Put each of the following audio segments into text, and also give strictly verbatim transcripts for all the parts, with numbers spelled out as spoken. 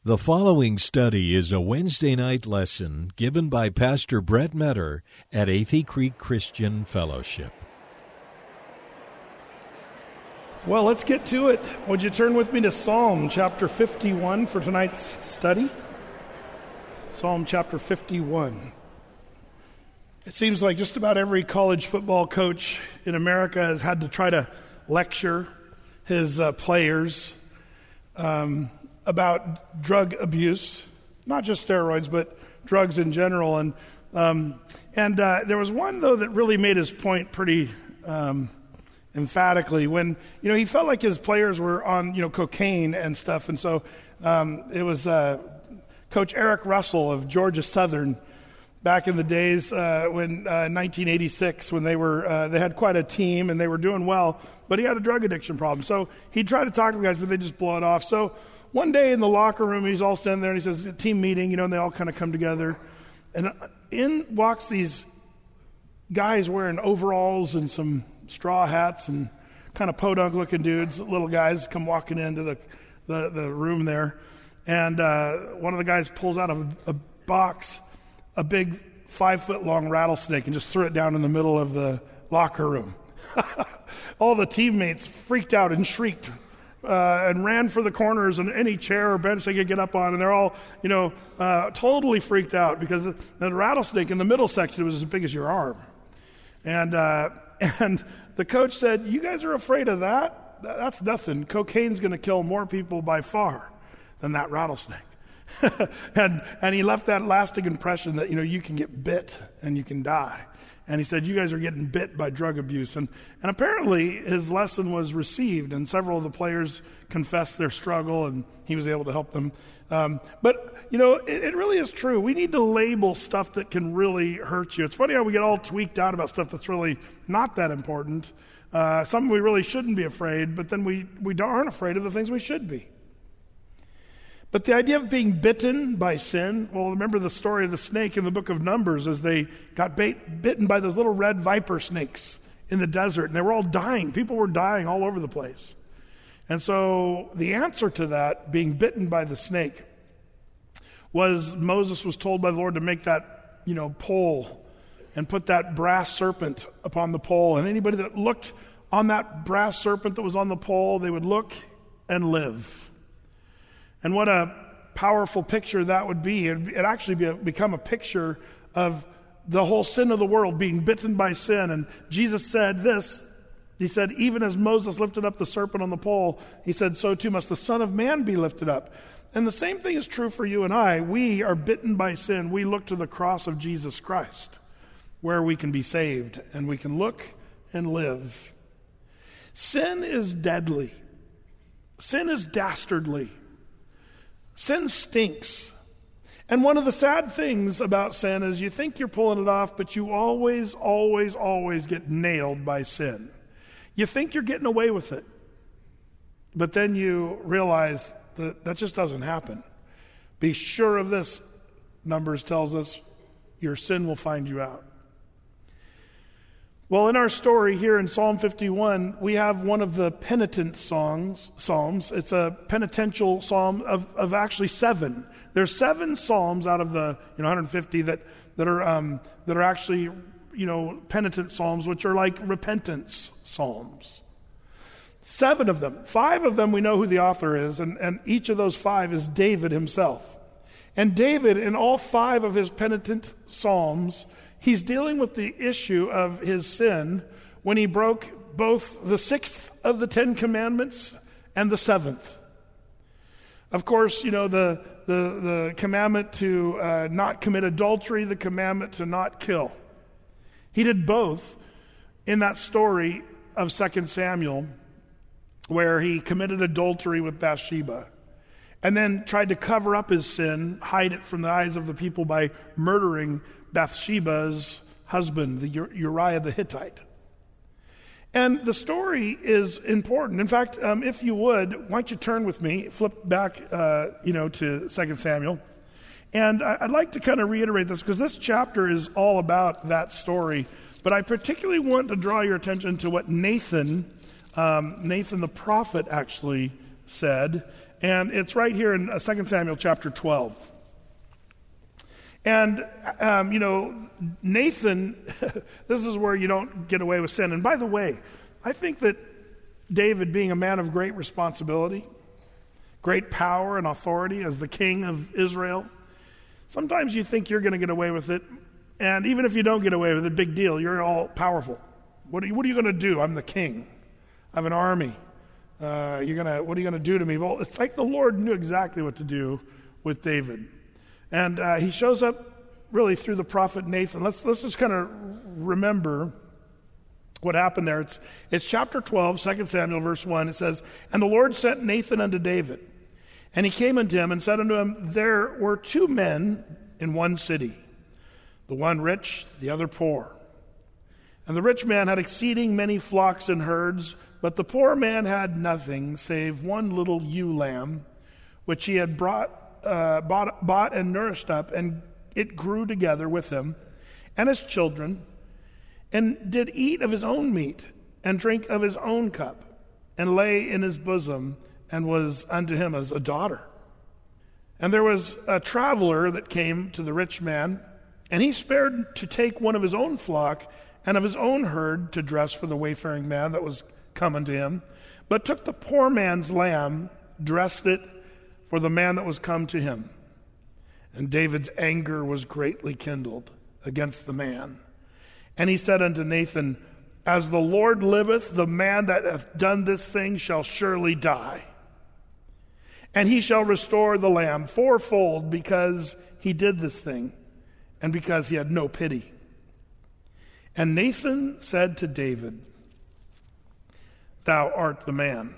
The following study is a Wednesday night lesson given by Pastor Brett Metter at Athey Creek Christian Fellowship. Well, let's get to it. Would you turn with me to Psalm chapter fifty-one for tonight's study? Psalm chapter fifty-one. It seems like just about every college football coach in America has had to try to lecture his uh, players um, about drug abuse, not just steroids, but drugs in general. And um, and uh, there was one, though, that really made his point pretty um, emphatically when, you know, he felt like his players were on, you know, cocaine and stuff. And so um, it was uh, Coach Eric Russell of Georgia Southern back in the days uh, when uh, nineteen eighty-six, when they were uh, they had quite a team and they were doing well, but he had a drug addiction problem. So he tried to talk to the guys, but they just blow it off. So one day in the locker room, he's all standing there and he says, team meeting, you know, and they all kind of come together. And in walks these guys wearing overalls and some straw hats and kind of podunk looking dudes, little guys come walking into the, the, the room there. And uh, one of the guys pulls out of a, a box a big five-foot-long rattlesnake and just threw it down in the middle of the locker room. All the teammates freaked out and shrieked uh, and ran for the corners and any chair or bench they could get up on, and they're all, you know, uh, totally freaked out because the rattlesnake in the middle section was as big as your arm. And uh, and the coach said, "You guys are afraid of that? That's nothing. Cocaine's going to kill more people by far than that rattlesnake." and and he left that lasting impression that, you know, you can get bit and you can die. And he said, you guys are getting bit by drug abuse. And and apparently his lesson was received, and several of the players confessed their struggle, and he was able to help them. Um, but, you know, it, it really is true. We need to label stuff that can really hurt you. It's funny how we get all tweaked out about stuff that's really not that important. Uh, something we really shouldn't be afraid, but then we, we aren't afraid of the things we should be. But the idea of being bitten by sin, well, remember the story of the snake in the book of Numbers as they got bait, bitten by those little red viper snakes in the desert, and they were all dying. People were dying all over the place. And so the answer to that, being bitten by the snake, was Moses was told by the Lord to make that, you know, pole and put that brass serpent upon the pole. And anybody that looked on that brass serpent that was on the pole, they would look and live. And what a powerful picture that would be. It'd actually be a, become a picture of the whole sin of the world, being bitten by sin. And Jesus said this, he said, even as Moses lifted up the serpent on the pole, he said, so too must the Son of Man be lifted up. And the same thing is true for you and I. We are bitten by sin. We look to the cross of Jesus Christ, where we can be saved and we can look and live. Sin is deadly. Sin is dastardly. Sin stinks. And one of the sad things about sin is you think you're pulling it off, but you always, always, always get nailed by sin. You think you're getting away with it, but then you realize that that just doesn't happen. Be sure of this, Numbers tells us, your sin will find you out. Well, in our story here in Psalm fifty-one, we have one of the penitent songs, psalms. It's a penitential psalm of, of actually seven. There's seven psalms out of the you know one hundred fifty that that are um, that are actually you know penitent psalms, which are like repentance psalms. Seven of them. Five of them we know who the author is, and, and each of those five is David himself. And David, in all five of his penitent psalms, he's dealing with the issue of his sin when he broke both the sixth of the Ten Commandments and the seventh. Of course, you know, the the, the commandment to uh, not commit adultery, the commandment to not kill. He did both in that story of Second Samuel, where he committed adultery with Bathsheba and then tried to cover up his sin, hide it from the eyes of the people by murdering Bathsheba's husband, the Uriah the Hittite. And the story is important. In fact, um, if you would, why don't you turn with me, flip back, uh, you know, to Second Samuel. And I, I'd like to kind of reiterate this because this chapter is all about that story. But I particularly want to draw your attention to what Nathan, um, Nathan the prophet actually said And it's right here in uh, Second Samuel chapter twelve. And, um, you know, Nathan, this is where you don't get away with sin. And by the way, I think that David, being a man of great responsibility, great power and authority as the king of Israel, sometimes you think you're going to get away with it. And even if you don't get away with it, big deal. You're all powerful. What are you, what are you going to do? I'm the king. I have an army. Uh, you're gonna. What are you going to do to me? Well, it's like the Lord knew exactly what to do with David. And uh, he shows up really through the prophet Nathan. Let's let's just kind of remember what happened there. It's it's chapter twelve, Second Samuel, verse one. It says, "And the Lord sent Nathan unto David. And he came unto him and said unto him, There were two men in one city, the one rich, the other poor. And the rich man had exceeding many flocks and herds, but the poor man had nothing save one little ewe lamb, which he had brought Uh, bought, bought and nourished up, and it grew together with him and his children, and did eat of his own meat, and drink of his own cup, and lay in his bosom, and was unto him as a daughter. And there was a traveler that came to the rich man, and he spared to take one of his own flock and of his own herd to dress for the wayfaring man that was come unto him, but took the poor man's lamb, dressed it for the man that was come to him. And David's anger was greatly kindled against the man. And he said unto Nathan, As the Lord liveth, the man that hath done this thing shall surely die. And he shall restore the lamb fourfold, because he did this thing, and because he had no pity. And Nathan said to David, Thou art the man.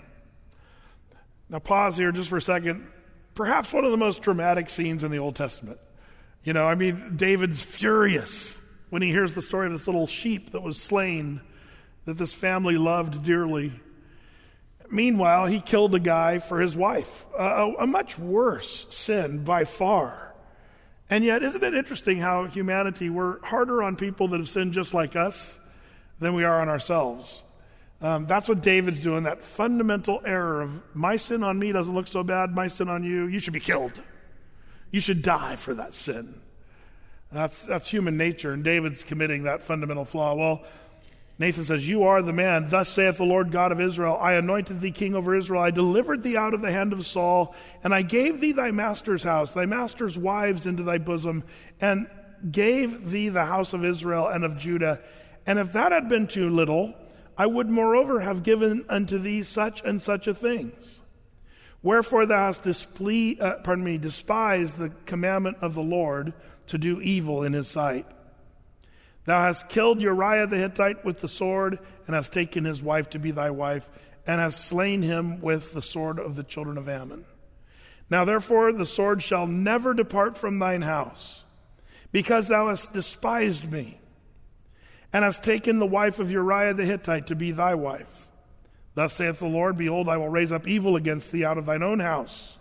Now pause here just for a second. Perhaps one of the most dramatic scenes in the Old Testament. You know, I mean, David's furious when he hears the story of this little sheep that was slain, that this family loved dearly. Meanwhile, he killed a guy for his wife, a, a much worse sin by far. And yet, isn't it interesting how humanity, we're harder on people that have sinned just like us than we are on ourselves? Um, that's what David's doing, that fundamental error of my sin on me doesn't look so bad, my sin on you, you should be killed. You should die for that sin. That's that's human nature, and David's committing that fundamental flaw. Well, Nathan says, You are the man. Thus saith the Lord God of Israel, I anointed thee king over Israel. I delivered thee out of the hand of Saul, and I gave thee thy master's house, thy master's wives into thy bosom, and gave thee the house of Israel and of Judah. And if that had been too little, I would moreover have given unto thee such and such a things. Wherefore thou hast disple- uh, pardon me, despised the commandment of the Lord to do evil in his sight. Thou hast killed Uriah the Hittite with the sword, and hast taken his wife to be thy wife, and hast slain him with the sword of the children of Ammon. Now therefore the sword shall never depart from thine house, because thou hast despised me, and hast taken the wife of Uriah the Hittite to be thy wife. Thus saith the Lord, Behold, I will raise up evil against thee out of thine own house.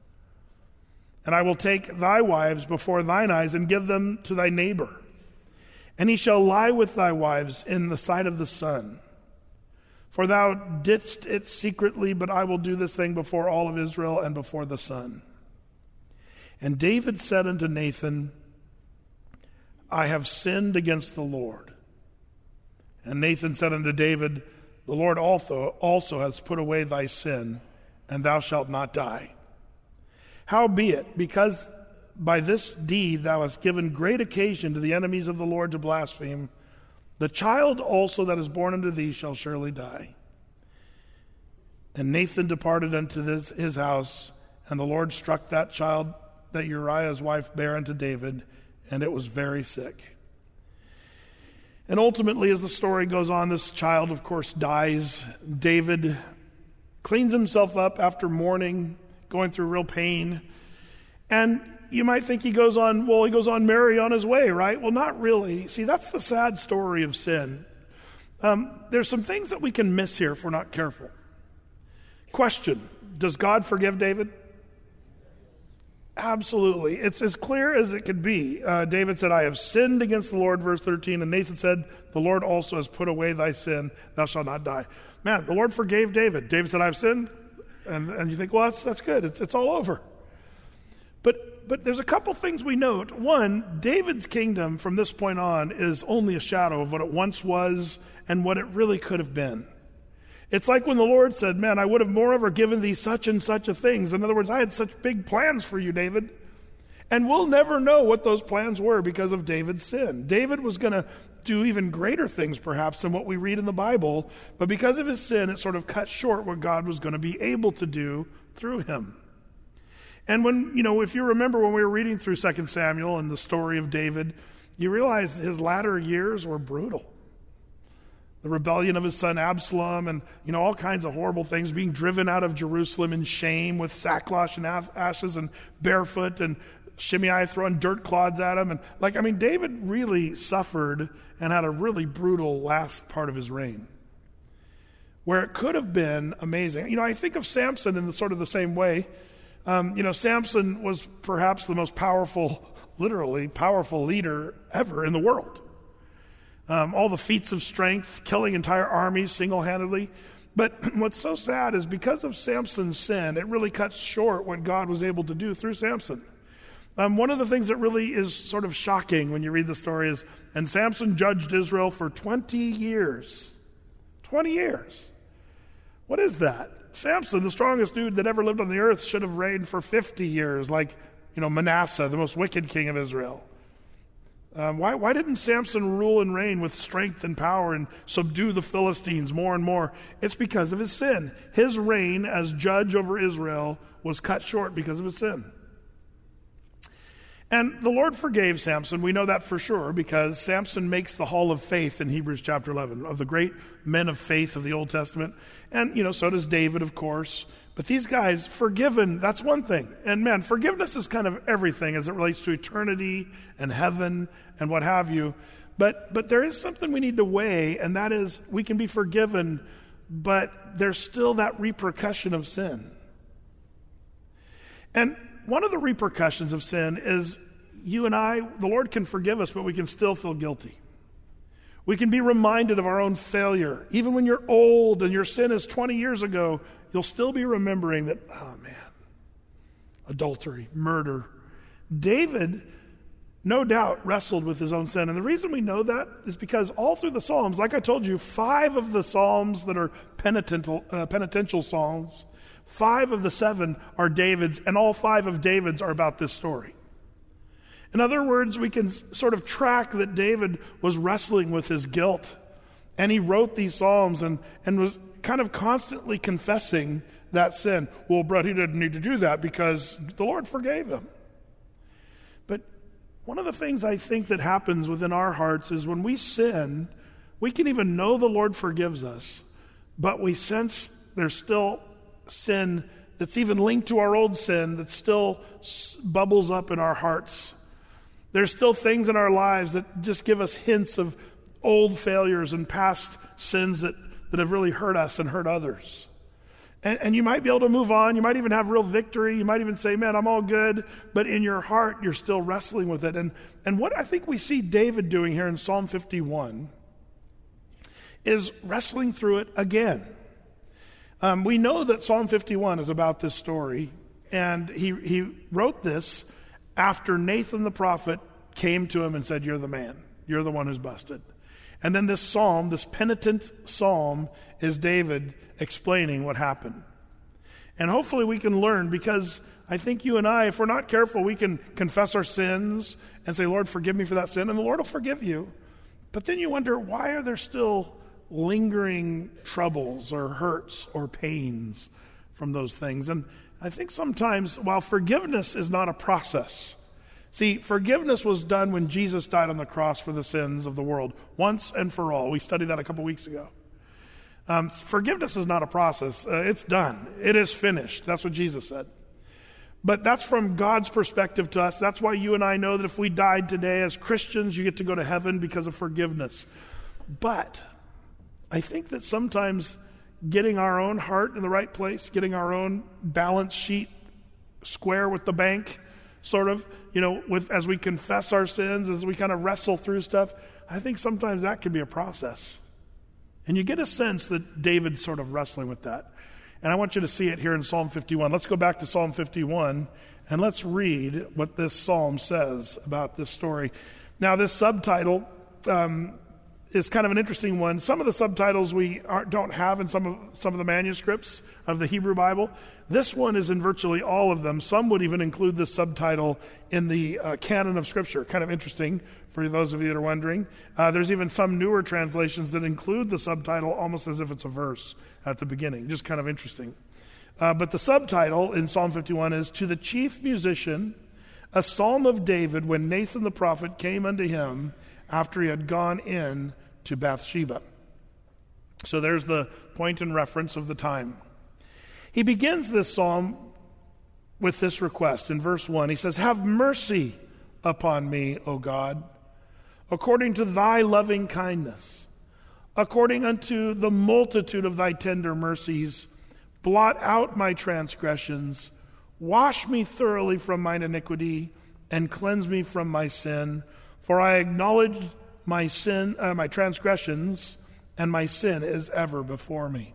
And I will take thy wives before thine eyes, and give them to thy neighbor. And he shall lie with thy wives in the sight of the sun. For thou didst it secretly, but I will do this thing before all of Israel and before the sun. And David said unto Nathan, I have sinned against the Lord. And Nathan said unto David, The Lord also, also has put away thy sin, and thou shalt not die. Howbeit, because by this deed thou hast given great occasion to the enemies of the Lord to blaspheme, the child also that is born unto thee shall surely die. And Nathan departed unto this, his house, and the Lord struck that child that Uriah's wife bare unto David, and it was very sick. And ultimately, as the story goes on, this child, of course, dies. David cleans himself up after mourning, going through real pain. And you might think he goes on, well, he goes on merry on his way, right? Well, not really. See, that's the sad story of sin. Um, there's some things that we can miss here if we're not careful. Question, does God forgive David? Absolutely. It's as clear as it could be. Uh, David said, I have sinned against the Lord, verse thirteen. And Nathan said, the Lord also has put away thy sin. Thou shalt not die. Man, the Lord forgave David. David said, I have sinned. And, and you think, well, that's, that's good. It's, it's all over. But, but there's a couple things we note. One, David's kingdom from this point on is only a shadow of what it once was and what it really could have been. It's like when the Lord said, man, I would have moreover given thee such and such a things. In other words, I had such big plans for you, David. And we'll never know what those plans were because of David's sin. David was going to do even greater things, perhaps, than what we read in the Bible. But because of his sin, it sort of cut short what God was going to be able to do through him. And when, you know, if you remember when we were reading through Second Samuel and the story of David, you realize his latter years were brutal. The rebellion of his son Absalom and, you know, all kinds of horrible things, being driven out of Jerusalem in shame with sackcloth and ashes and barefoot, and Shimei throwing dirt clods at him. And like, I mean, David really suffered and had a really brutal last part of his reign, where it could have been amazing. You know, I think of Samson in the sort of the same way. Um, you know, Samson was perhaps the most powerful, literally powerful leader ever in the world. Um, all the feats of strength, killing entire armies single-handedly. But what's so sad is because of Samson's sin, it really cuts short what God was able to do through Samson. Um, one of the things that really is sort of shocking when you read the story is, and Samson judged Israel for twenty years. twenty years. What is that? Samson, the strongest dude that ever lived on the earth, should have reigned for fifty years, like, you know, Manasseh, the most wicked king of Israel. Um, why, why didn't Samson rule and reign with strength and power and subdue the Philistines more and more? It's because of his sin. His reign as judge over Israel was cut short because of his sin. And the Lord forgave Samson. We know that for sure because Samson makes the hall of faith in Hebrews chapter eleven of the great men of faith of the Old Testament. And, you know, so does David, of course. But these guys, forgiven, that's one thing. And man, forgiveness is kind of everything as it relates to eternity and heaven and what have you. But but there is something we need to weigh, and that is we can be forgiven, but there's still that repercussion of sin. And one of the repercussions of sin is you and I, the Lord can forgive us, but we can still feel guilty. We can be reminded of our own failure. Even when you're old and your sin is twenty years ago, you'll still be remembering that, oh man, adultery, murder. David, no doubt, wrestled with his own sin. And the reason we know that is because all through the Psalms, like I told you, five of the Psalms that are penitential, uh, penitential Psalms, five of the seven are David's, and all five of David's are about this story. In other words, we can sort of track that David was wrestling with his guilt, and he wrote these Psalms and, and was kind of constantly confessing that sin. Well, Brett, he didn't need to do that because the Lord forgave him. But one of the things I think that happens within our hearts is when we sin, we can even know the Lord forgives us, but we sense there's still sin that's even linked to our old sin that still bubbles up in our hearts. There's still things in our lives that just give us hints of old failures and past sins that, that have really hurt us and hurt others. And, and you might be able to move on. You might even have real victory. You might even say, man, I'm all good. But in your heart, you're still wrestling with it. And, and what I think we see David doing here in Psalm fifty-one is wrestling through it again. Um, we know that Psalm fifty-one is about this story. And he, he wrote this after Nathan the prophet came to him and said, you're the man. You're the one who's busted. And then this psalm, this penitent psalm, is David explaining what happened. And hopefully we can learn, because I think you and I, if we're not careful, we can confess our sins and say, Lord, forgive me for that sin, and the Lord will forgive you. But then you wonder, why are there still lingering troubles or hurts or pains from those things? And I think sometimes, while forgiveness is not a process, see, forgiveness was done when Jesus died on the cross for the sins of the world, once and for all. We studied that a couple weeks ago. Um, forgiveness is not a process. Uh, it's done. It is finished. That's what Jesus said. But that's from God's perspective to us. That's why you and I know that if we died today as Christians, you get to go to heaven because of forgiveness. But I think that sometimes getting our own heart in the right place, getting our own balance sheet square with the bank, sort of, you know, with as we confess our sins, as we kind of wrestle through stuff, I think sometimes that can be a process. And you get a sense that David's sort of wrestling with that. And I want you to see it here in Psalm fifty-one. Let's go back to Psalm fifty-one, and let's read what this psalm says about this story. Now, this subtitle um, is kind of an interesting one. Some of the subtitles we aren't, don't have in some of some of the manuscripts of the Hebrew Bible. This one is in virtually all of them. Some would even include this subtitle in the uh, canon of Scripture. Kind of interesting for those of you that are wondering. Uh, there's even some newer translations that include the subtitle almost as if it's a verse at the beginning. Just kind of interesting. Uh, but the subtitle in Psalm fifty-one is, "To the chief musician, a psalm of David when Nathan the prophet came unto him after he had gone in to Bathsheba." So there's the point and reference of the time. He begins this psalm with this request in verse one. He says, "Have mercy upon me, O God, according to thy loving kindness, according unto the multitude of thy tender mercies, blot out my transgressions, wash me thoroughly from mine iniquity, and cleanse me from my sin. For I acknowledge my sin, uh, my transgressions, and my sin is ever before me."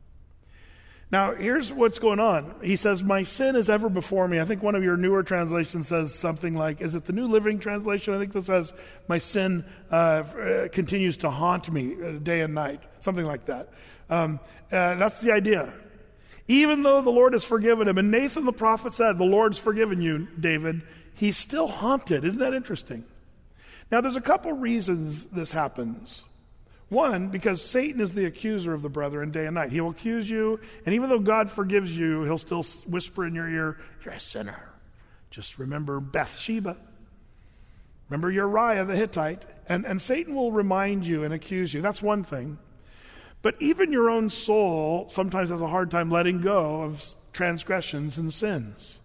Now, here's what's going on. He says, my sin is ever before me. I think one of your newer translations says something like, is it the New Living Translation? I think this says, my sin uh, continues to haunt me day and night. Something like that. Um, uh, that's the idea. Even though the Lord has forgiven him, and Nathan the prophet said, the Lord's forgiven you, David, he's still haunted. Isn't that interesting? Now, there's a couple reasons this happens. One, because Satan is the accuser of the brethren day and night. He will accuse you, and even though God forgives you, he'll still whisper in your ear, you're a sinner. Just remember Bathsheba. Remember Uriah the Hittite. And, and Satan will remind you and accuse you. That's one thing. But even your own soul sometimes has a hard time letting go of transgressions and sins.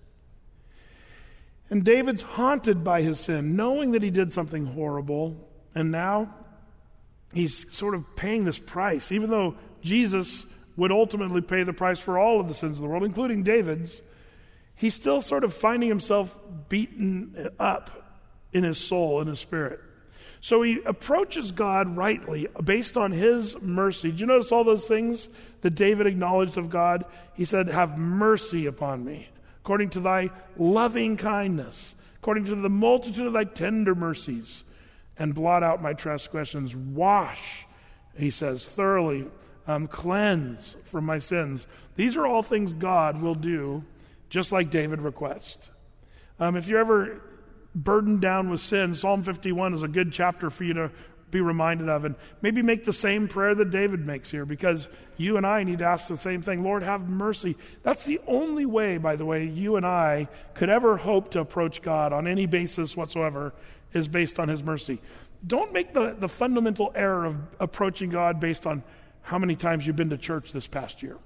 And David's haunted by his sin, knowing that he did something horrible, and now he's sort of paying this price. Even though Jesus would ultimately pay the price for all of the sins of the world, including David's, he's still sort of finding himself beaten up in his soul, in his spirit. So he approaches God rightly based on his mercy. Did you notice all those things that David acknowledged of God? He said, have mercy upon me, according to thy loving kindness, according to the multitude of thy tender mercies, and blot out my transgressions. Wash, he says, thoroughly, um, cleanse from my sins. These are all things God will do, just like David requests. Um, if you're ever burdened down with sin, Psalm fifty-one is a good chapter for you to be reminded of, and maybe make the same prayer that David makes here, because you and I need to ask the same thing. Lord, have mercy. That's the only way, by the way, you and I could ever hope to approach God on any basis whatsoever, is based on his mercy. Don't make the, the fundamental error of approaching God based on how many times you've been to church this past year.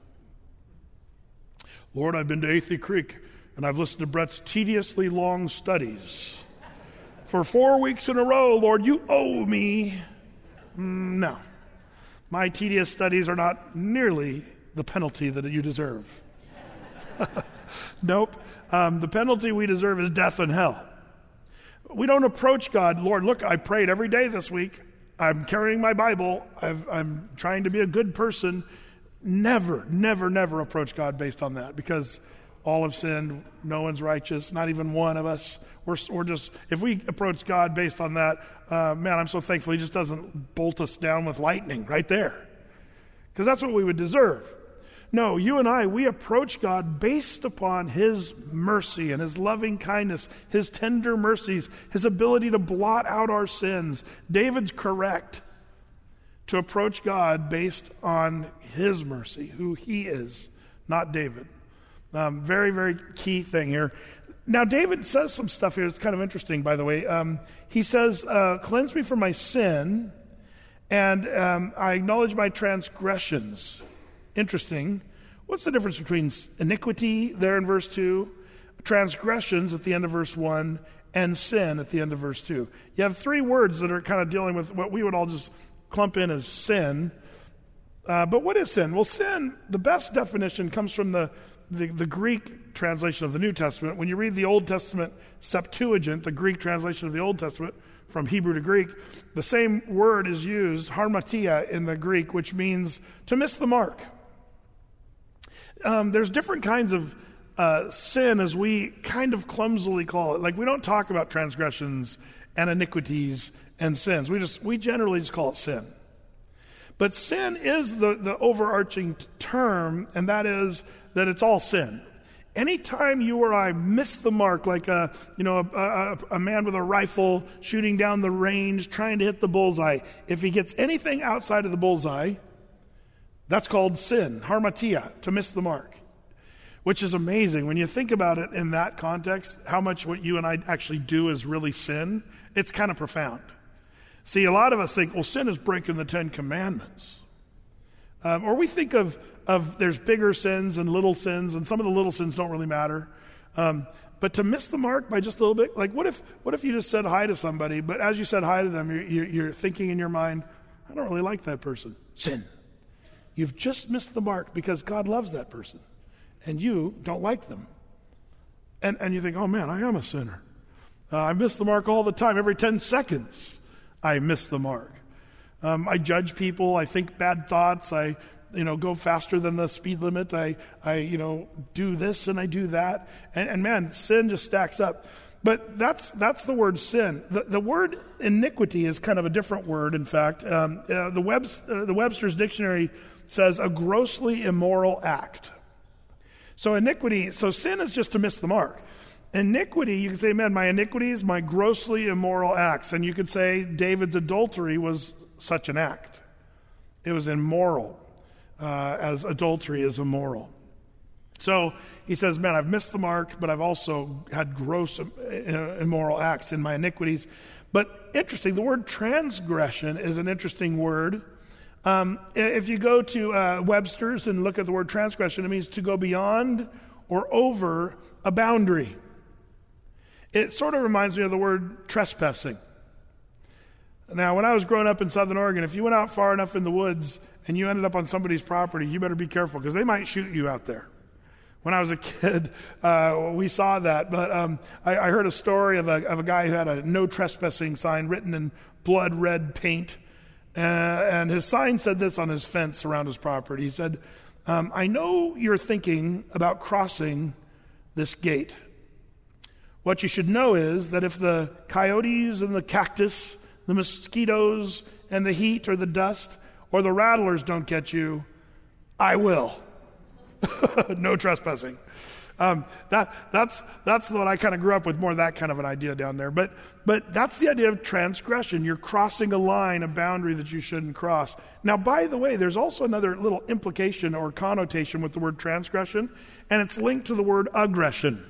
Lord, I've been to Athey Creek, and I've listened to Brett's tediously long studies. For four weeks in a row, Lord, you owe me. Mm, no. My tedious studies are not nearly the penalty that you deserve. Nope. Um, the penalty we deserve is death and hell. We don't approach God, Lord, look, I prayed every day this week. I'm carrying my Bible. I've, I'm trying to be a good person. Never, never, never approach God based on that, because all have sinned. No one's righteous, not even one of us. We're, we're just, if we approach God based on that, uh, man, I'm so thankful he just doesn't bolt us down with lightning right there, because that's what we would deserve. No, you and I, we approach God based upon his mercy and his loving kindness, his tender mercies, his ability to blot out our sins. David's correct to approach God based on his mercy, who he is, not David. Um, very, very key thing here. Now, David says some stuff here that's kind of interesting, by the way. Um, he says, uh, cleanse me from my sin, and um, I acknowledge my transgressions. Interesting. What's the difference between iniquity there in verse two, transgressions at the end of verse one, and sin at the end of verse two? You have three words that are kind of dealing with what we would all just clump in as sin. Uh, but what is sin? Well, sin, the best definition comes from the, the, the Greek translation of the New Testament. When you read the Old Testament Septuagint, the Greek translation of the Old Testament, from Hebrew to Greek, the same word is used, harmatia, in the Greek, which means to miss the mark. um, there's different kinds of uh, sin, as we kind of clumsily call it. Like, we don't talk about transgressions and iniquities and sins. We just we generally just call it sin. But sin is the, the overarching term, and that is that it's all sin. Anytime you or I miss the mark, like a you know a, a, a man with a rifle shooting down the range, trying to hit the bullseye, if he gets anything outside of the bullseye, that's called sin, harmatia, to miss the mark. Which is amazing. When you think about it in that context, how much what you and I actually do is really sin, it's kind of profound. See, a lot of us think, well, sin is breaking the Ten Commandments. Um, or we think of, of there's bigger sins and little sins, and some of the little sins don't really matter. Um, but to miss the mark by just a little bit, like what if what if you just said hi to somebody, but as you said hi to them, you're, you're, you're thinking in your mind, I don't really like that person. Sin. You've just missed the mark because God loves that person, and you don't like them. And, and you think, oh man, I am a sinner. Uh, I miss the mark all the time. Every ten seconds, I miss the mark. Um, I judge people. I think bad thoughts. I, you know, go faster than the speed limit. I, I, you know, do this and I do that. And, and man, sin just stacks up. But that's that's the word sin. The, the word iniquity is kind of a different word. In fact, um, uh, the Web's, uh, the Webster's dictionary says a grossly immoral act. So iniquity. So sin is just to miss the mark. Iniquity, you can say, man, my iniquities, my grossly immoral acts. And you could say David's adultery was such an act. It was immoral, uh, as adultery is immoral. So he says, man, I've missed the mark, but I've also had gross uh, immoral acts in my iniquities. But interesting, the word transgression is an interesting word. Um, if you go to uh, Webster's and look at the word transgression, it means to go beyond or over a boundary. It sort of reminds me of the word trespassing. Now, when I was growing up in Southern Oregon, if you went out far enough in the woods and you ended up on somebody's property, you better be careful because they might shoot you out there. When I was a kid, uh, we saw that. But um, I, I heard a story of a, of a guy who had a no trespassing sign written in blood red paint. Uh, and his sign said this on his fence around his property. He said, um, I know you're thinking about crossing this gate. What you should know is that if the coyotes and the cactus, the mosquitoes and the heat or the dust or the rattlers don't get you, I will. No trespassing. Um, that that's that's what I kind of grew up with, more that kind of an idea down there. But but that's the idea of transgression. You're crossing a line, a boundary that you shouldn't cross. Now, by the way, there's also another little implication or connotation with the word transgression, and it's linked to the word aggression.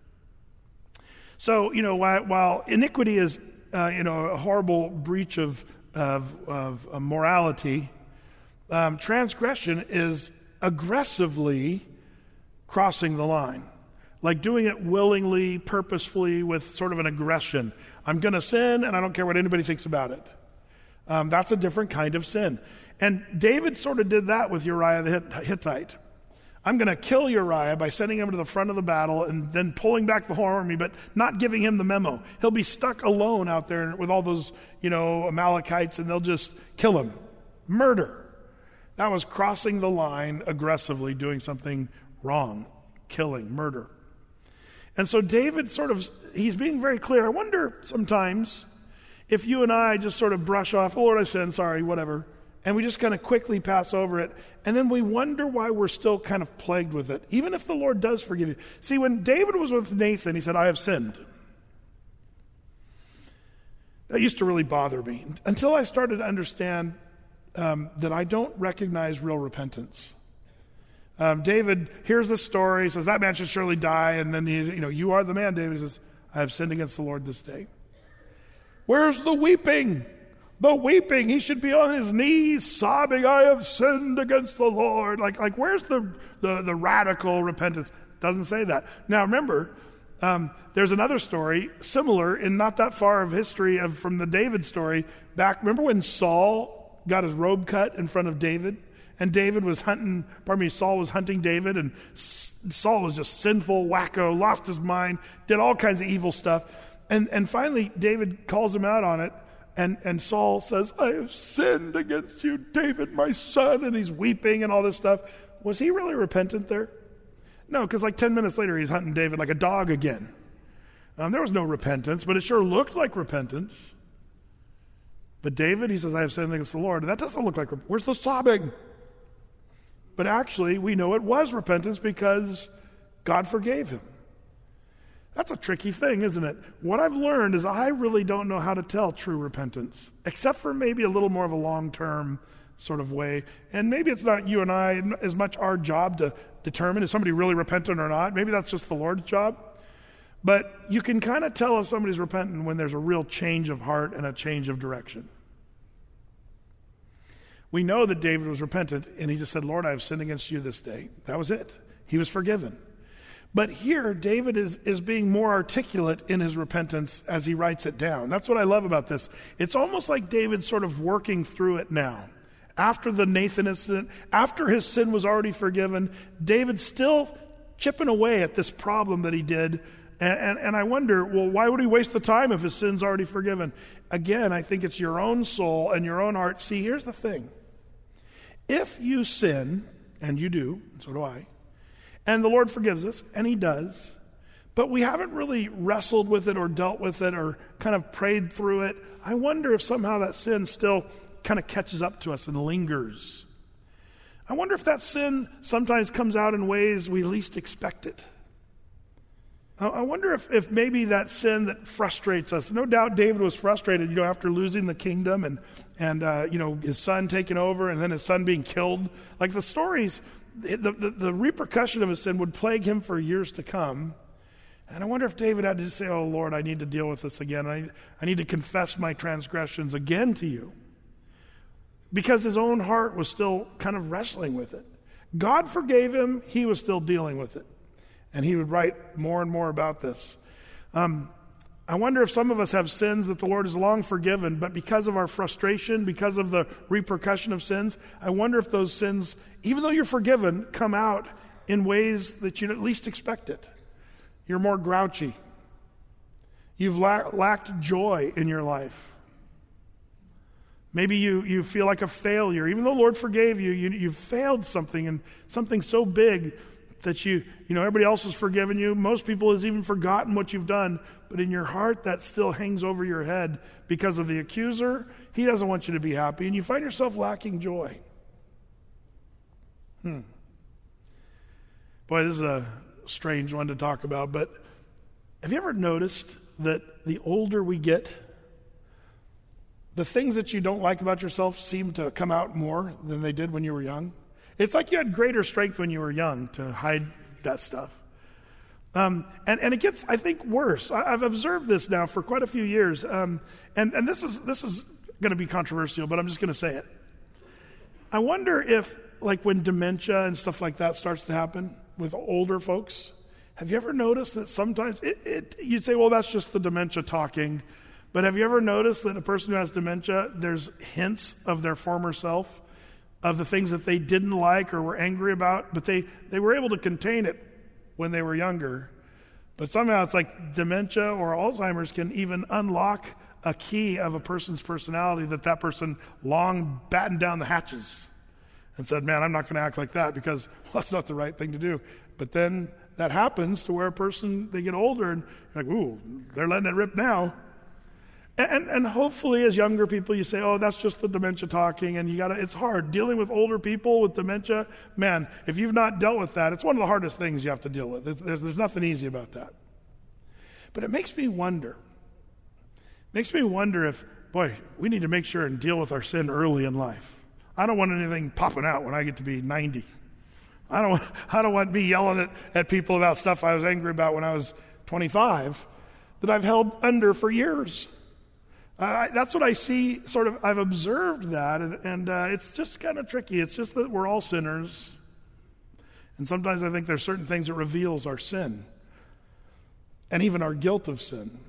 So, you know, while, while iniquity is, uh, you know, a horrible breach of of, of, of morality, um, transgression is aggressively crossing the line, like doing it willingly, purposefully, with sort of an aggression. I'm going to sin, and I don't care what anybody thinks about it. Um, that's a different kind of sin. And David sort of did that with Uriah the Hittite. I'm going to kill Uriah by sending him to the front of the battle and then pulling back the whole army, but not giving him the memo. He'll be stuck alone out there with all those, you know, Amalekites, and they'll just kill him. Murder. That was crossing the line aggressively, doing something wrong, killing, murder. And so David sort of, he's being very clear. I wonder sometimes if you and I just sort of brush off, oh, Lord, I sinned, sorry, whatever, and we just kind of quickly pass over it, and then we wonder why we're still kind of plagued with it, even if the Lord does forgive you. See, when David was with Nathan, he said, I have sinned. That used to really bother me until I started to understand um, that I don't recognize real repentance. Um, David hears the story, he says, that man should surely die, and then, he, you know, you are the man, David. He says, I have sinned against the Lord this day. Where's the weeping? The weeping. He should be on his knees, sobbing, I have sinned against the Lord. Like, like where's the, the, the radical repentance? Doesn't say that. Now, remember, um, there's another story, similar, in not that far of history of from the David story. Back, remember when Saul got his robe cut in front of David? And David was hunting, pardon me, Saul was hunting David, and Saul was just sinful, wacko, lost his mind, did all kinds of evil stuff. And and finally, David calls him out on it, and, and Saul says, I have sinned against you, David, my son, and he's weeping and all this stuff. Was he really repentant there? No, because like ten minutes later, he's hunting David like a dog again. Um, there was no repentance, but it sure looked like repentance. But David, he says, I have sinned against the Lord. And that doesn't look like, where's the sobbing? But actually, we know it was repentance because God forgave him. That's a tricky thing, isn't it? What I've learned is I really don't know how to tell true repentance, except for maybe a little more of a long-term sort of way. And maybe it's not you and I as much our job to determine is somebody really repentant or not. Maybe that's just the Lord's job. But you can kind of tell if somebody's repentant when there's a real change of heart and a change of direction. We know that David was repentant, and he just said, Lord, I have sinned against you this day. That was it. He was forgiven. But here, David is, is being more articulate in his repentance as he writes it down. That's what I love about this. It's almost like David's sort of working through it now. After the Nathan incident, after his sin was already forgiven, David's still chipping away at this problem that he did. And, and, and I wonder, well, why would he waste the time if his sin's already forgiven? Again, I think it's your own soul and your own heart. See, here's the thing. If you sin, and you do, so do I, and the Lord forgives us, and he does, but we haven't really wrestled with it or dealt with it or kind of prayed through it, I wonder if somehow that sin still kind of catches up to us and lingers. I wonder if that sin sometimes comes out in ways we least expect it. I wonder if, if maybe that sin that frustrates us. No doubt David was frustrated, you know, after losing the kingdom and, and uh, you know, his son taking over and then his son being killed. Like the stories, the, the, the repercussion of his sin would plague him for years to come. And I wonder if David had to say, oh, Lord, I need to deal with this again. I, I need to confess my transgressions again to you. Because his own heart was still kind of wrestling with it. God forgave him. He was still dealing with it. And he would write more and more about this. Um, I wonder if some of us have sins that the Lord has long forgiven, but because of our frustration, because of the repercussion of sins, I wonder if those sins, even though you're forgiven, come out in ways that you'd at least expect it. You're more grouchy. You've la- lacked joy in your life. Maybe you, you feel like a failure. Even though the Lord forgave you, you, you've failed something, and something so big that you, you know, everybody else has forgiven you. Most people has even forgotten what you've done. But in your heart, that still hangs over your head because of the accuser. He doesn't want you to be happy. And you find yourself lacking joy. Hmm. Boy, this is a strange one to talk about. But have you ever noticed that the older we get, the things that you don't like about yourself seem to come out more than they did when you were young? It's like you had greater strength when you were young to hide that stuff. Um, and, and it gets, I think, worse. I, I've observed this now for quite a few years. Um, and, and this is this is going to be controversial, but I'm just going to say it. I wonder if, like when dementia and stuff like that starts to happen with older folks, have you ever noticed that sometimes, it, it, you'd say, well, that's just the dementia talking. But have you ever noticed that a person who has dementia, there's hints of their former self, of the things that they didn't like or were angry about, but they, they were able to contain it when they were younger. But somehow it's like dementia or Alzheimer's can even unlock a key of a person's personality that that person long battened down the hatches and said, man, I'm not going to act like that because well, that's not the right thing to do. But then that happens to where a person, they get older and you're like, ooh, they're letting it rip now. And, and hopefully as younger people you say, oh, that's just the dementia talking, and you gotta, it's hard. Dealing with older people with dementia, man, if you've not dealt with that, it's one of the hardest things you have to deal with. There's, there's nothing easy about that. But it makes me wonder. It makes me wonder if, boy, we need to make sure and deal with our sin early in life. I don't want anything popping out when I get to be ninety. I don't, I don't want me yelling at, at people about stuff I was angry about when I was twenty-five that I've held under for years. Uh, that's what I see, sort of, I've observed that, and, and uh, it's just kind of tricky. It's just that we're all sinners. And sometimes I think there's certain things that reveals our sin, and even our guilt of sin.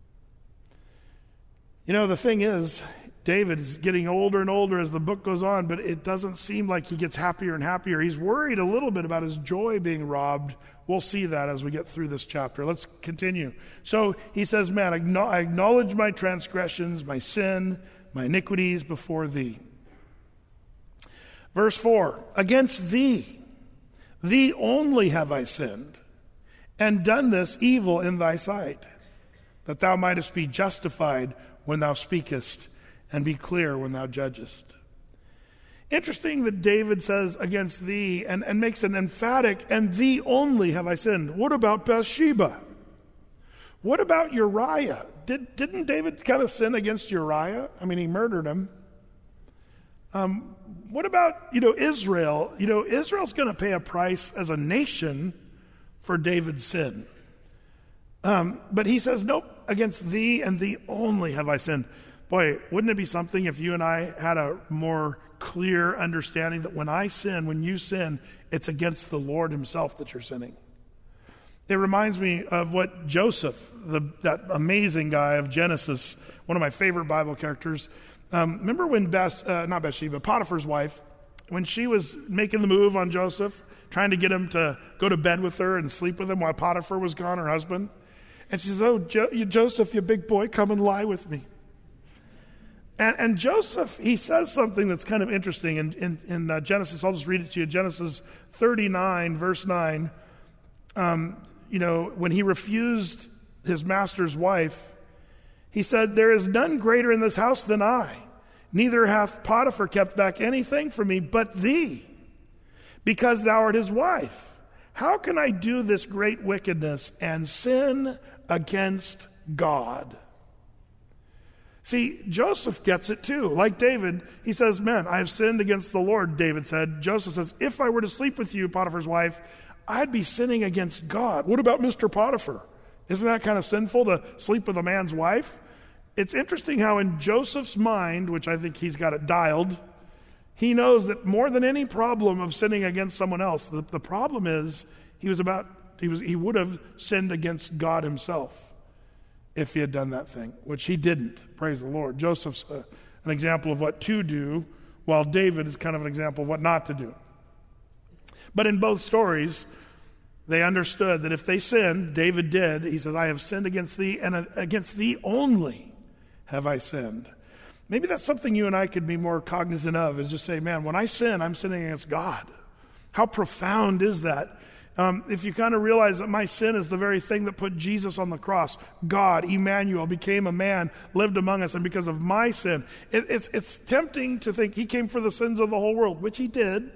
You know, the thing is, David is getting older and older as the book goes on, but it doesn't seem like he gets happier and happier. He's worried a little bit about his joy being robbed. We'll see that as we get through this chapter. Let's continue. So he says, man, I acknowledge my transgressions, my sin, my iniquities before thee. Verse four, against thee, thee only have I sinned, and done this evil in thy sight, that thou mightest be justified when thou speakest, and be clear when thou judgest. Interesting that David says against thee, and, and makes an emphatic, and thee only have I sinned. What about Bathsheba? What about Uriah? Did, didn't David kind of sin against Uriah? I mean, he murdered him. Um, what about, you know, Israel? You know, Israel's going to pay a price as a nation for David's sin. Um, but he says, nope, against thee and thee only have I sinned. Boy, wouldn't it be something if you and I had a more clear understanding that when I sin, when you sin, it's against the Lord himself that you're sinning. It reminds me of what Joseph, the, that amazing guy of Genesis, one of my favorite Bible characters. Um, remember when Beth, uh, not Bathsheba, Potiphar's wife, when she was making the move on Joseph, trying to get him to go to bed with her and sleep with him while Potiphar was gone, her husband? And she says, oh, jo- you, Joseph, you big boy, come and lie with me. And, and Joseph, he says something that's kind of interesting in, in, in uh, Genesis. I'll just read it to you. Genesis thirty-nine, verse nine. Um, you know, when he refused his master's wife, he said, there is none greater in this house than I. Neither hath Potiphar kept back anything from me but thee, because thou art his wife. How can I do this great wickedness and sin against God? See, Joseph gets it too. Like David, he says, man, I have sinned against the Lord, David said. Joseph says, if I were to sleep with you, Potiphar's wife, I'd be sinning against God. What about Mister Potiphar? Isn't that kind of sinful to sleep with a man's wife? It's interesting how in Joseph's mind, which I think he's got it dialed, he knows that more than any problem of sinning against someone else, the, the problem is he was about he was he would have sinned against God himself if he had done that thing, which he didn't. Praise the Lord. Joseph's a, an example of what to do, while David is kind of an example of what not to do. But in both stories, they understood that if they sinned, David did. He says, I have sinned against thee, and against thee only have I sinned. Maybe that's something you and I could be more cognizant of, is just say, man, when I sin, I'm sinning against God. How profound is that? Um, if you kind of realize that my sin is the very thing that put Jesus on the cross, God, Emmanuel, became a man, lived among us, and because of my sin, it, it's, it's tempting to think he came for the sins of the whole world, which he did.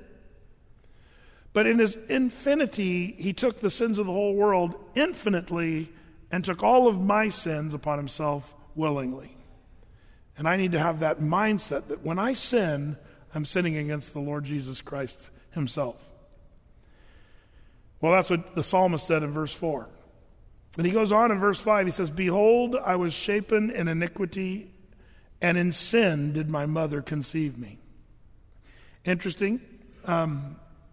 But in his infinity, he took the sins of the whole world infinitely and took all of my sins upon himself willingly. And I need to have that mindset that when I sin, I'm sinning against the Lord Jesus Christ himself. Well, that's what the psalmist said in verse four. And he goes on in verse five, he says, behold, I was shapen in iniquity, and in sin did my mother conceive me. Interesting. Um,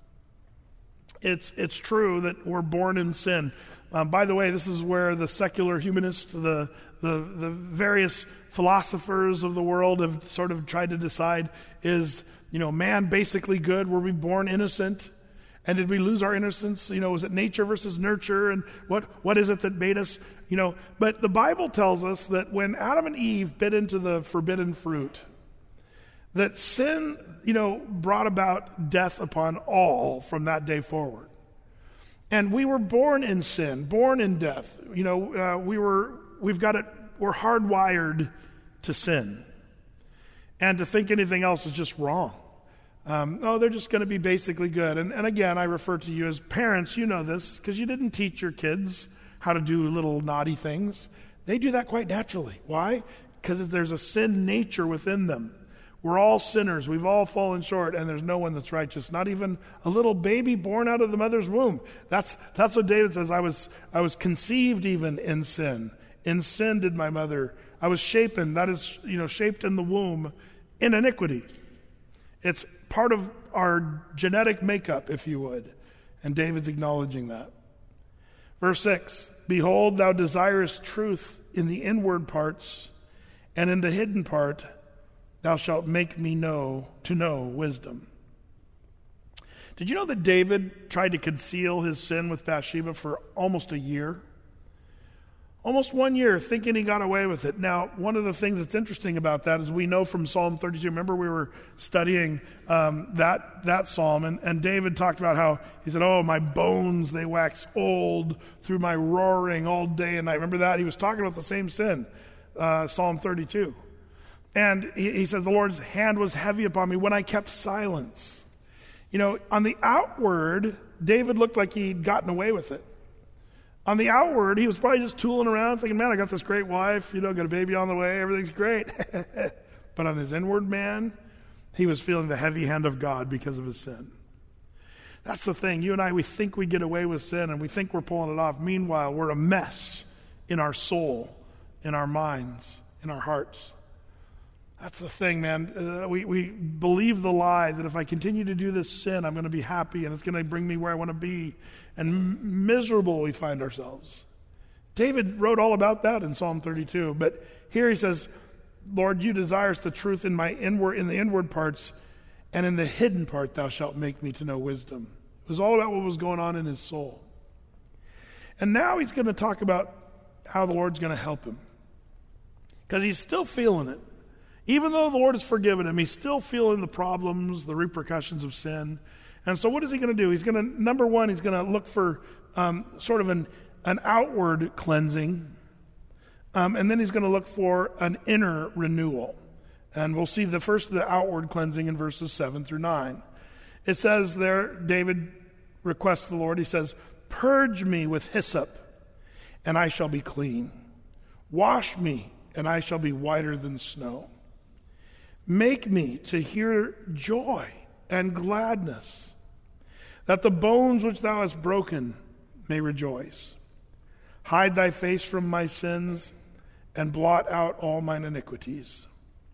it's, it's true that we're born in sin. Um, by the way, this is where the secular humanists, the, the, the various philosophers of the world have sort of tried to decide, is, you know, man basically good? Were we born innocent? And did we lose our innocence? You know, was it nature versus nurture? And what, what is it that made us, you know? But the Bible tells us that when Adam and Eve bit into the forbidden fruit, that sin, you know, brought about death upon all from that day forward. And we were born in sin, born in death. You know, uh, we were, we've got it, we're hardwired to sin. And to think anything else is just wrong. Um, oh, they're just going to be basically good. And, and again, I refer to you as parents. You know this because you didn't teach your kids how to do little naughty things. They do that quite naturally. Why? Because there's a sin nature within them. We're all sinners. We've all fallen short, and there's no one that's righteous. Not even a little baby born out of the mother's womb. That's that's what David says. I was I was conceived even in sin. In sin did my mother. I was shapen. That is, you know, shaped in the womb in iniquity. It's part of our genetic makeup, if you would. And David's acknowledging that. Verse six, behold, thou desirest truth in the inward parts, and in the hidden part thou shalt make me know to know wisdom. Did you know that David tried to conceal his sin with Bathsheba for almost a year? Almost one year thinking he got away with it. Now, one of the things that's interesting about that is we know from Psalm thirty-two, remember we were studying um, that that psalm, and, and David talked about how he said, oh, my bones, they wax old through my roaring all day and night. Remember that? He was talking about the same sin, uh, Psalm thirty-two. And he, he says, the Lord's hand was heavy upon me when I kept silence. You know, on the outward, David looked like he'd gotten away with it. On the outward, he was probably just tooling around thinking, man, I got this great wife, you know, got a baby on the way, everything's great. But on his inward man, he was feeling the heavy hand of God because of his sin. That's the thing. You and I, we think we get away with sin and we think we're pulling it off. Meanwhile, we're a mess in our soul, in our minds, in our hearts. That's the thing, man. Uh, we, we believe the lie that if I continue to do this sin, I'm going to be happy and it's going to bring me where I want to be. And m- miserable we find ourselves. David wrote all about that in Psalm thirty-two. But here he says, Lord, you desirest the truth in my inward, in the inward parts, and in the hidden part thou shalt make me to know wisdom. It was all about what was going on in his soul. And now he's going to talk about how the Lord's going to help him. Because he's still feeling it. Even though the Lord has forgiven him, he's still feeling the problems, the repercussions of sin. And so what is he going to do? He's going to, number one, he's going to look for um, sort of an, an outward cleansing. Um, and then he's going to look for an inner renewal. And we'll see the first of the outward cleansing in verses seven through nine. It says there, David requests the Lord, he says, purge me with hyssop, and I shall be clean. Wash me, and I shall be whiter than snow. Make me to hear joy and gladness, that the bones which thou hast broken may rejoice. Hide thy face from my sins, and blot out all mine iniquities.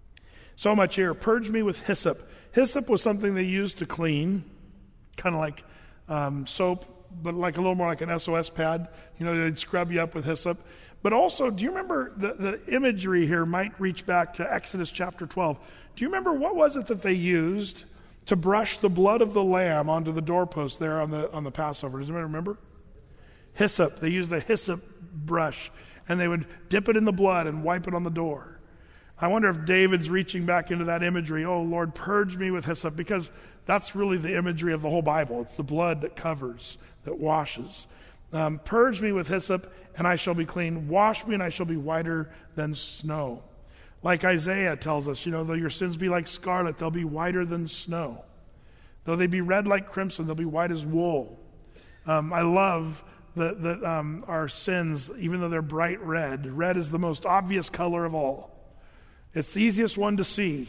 So much here. Purge me with hyssop. Hyssop was something they used to clean, kind of like um, soap, but like a little more like an S O S pad. You know, they'd scrub you up with hyssop. But also, do you remember the, the imagery here might reach back to Exodus chapter twelve. Do you remember what was it that they used to brush the blood of the lamb onto the doorpost there on the on the Passover? Does anybody remember? Hyssop. They used a hyssop brush, and they would dip it in the blood and wipe it on the door. I wonder if David's reaching back into that imagery. Oh, Lord, purge me with hyssop, because that's really the imagery of the whole Bible. It's the blood that covers, that washes. Um, purge me with hyssop, and I shall be clean. Wash me, and I shall be whiter than snow. Like Isaiah tells us, you know, though your sins be like scarlet, they'll be whiter than snow. Though they be red like crimson, they'll be white as wool. Um, I love that, that um, our sins, even though they're bright red, red is the most obvious color of all. It's the easiest one to see.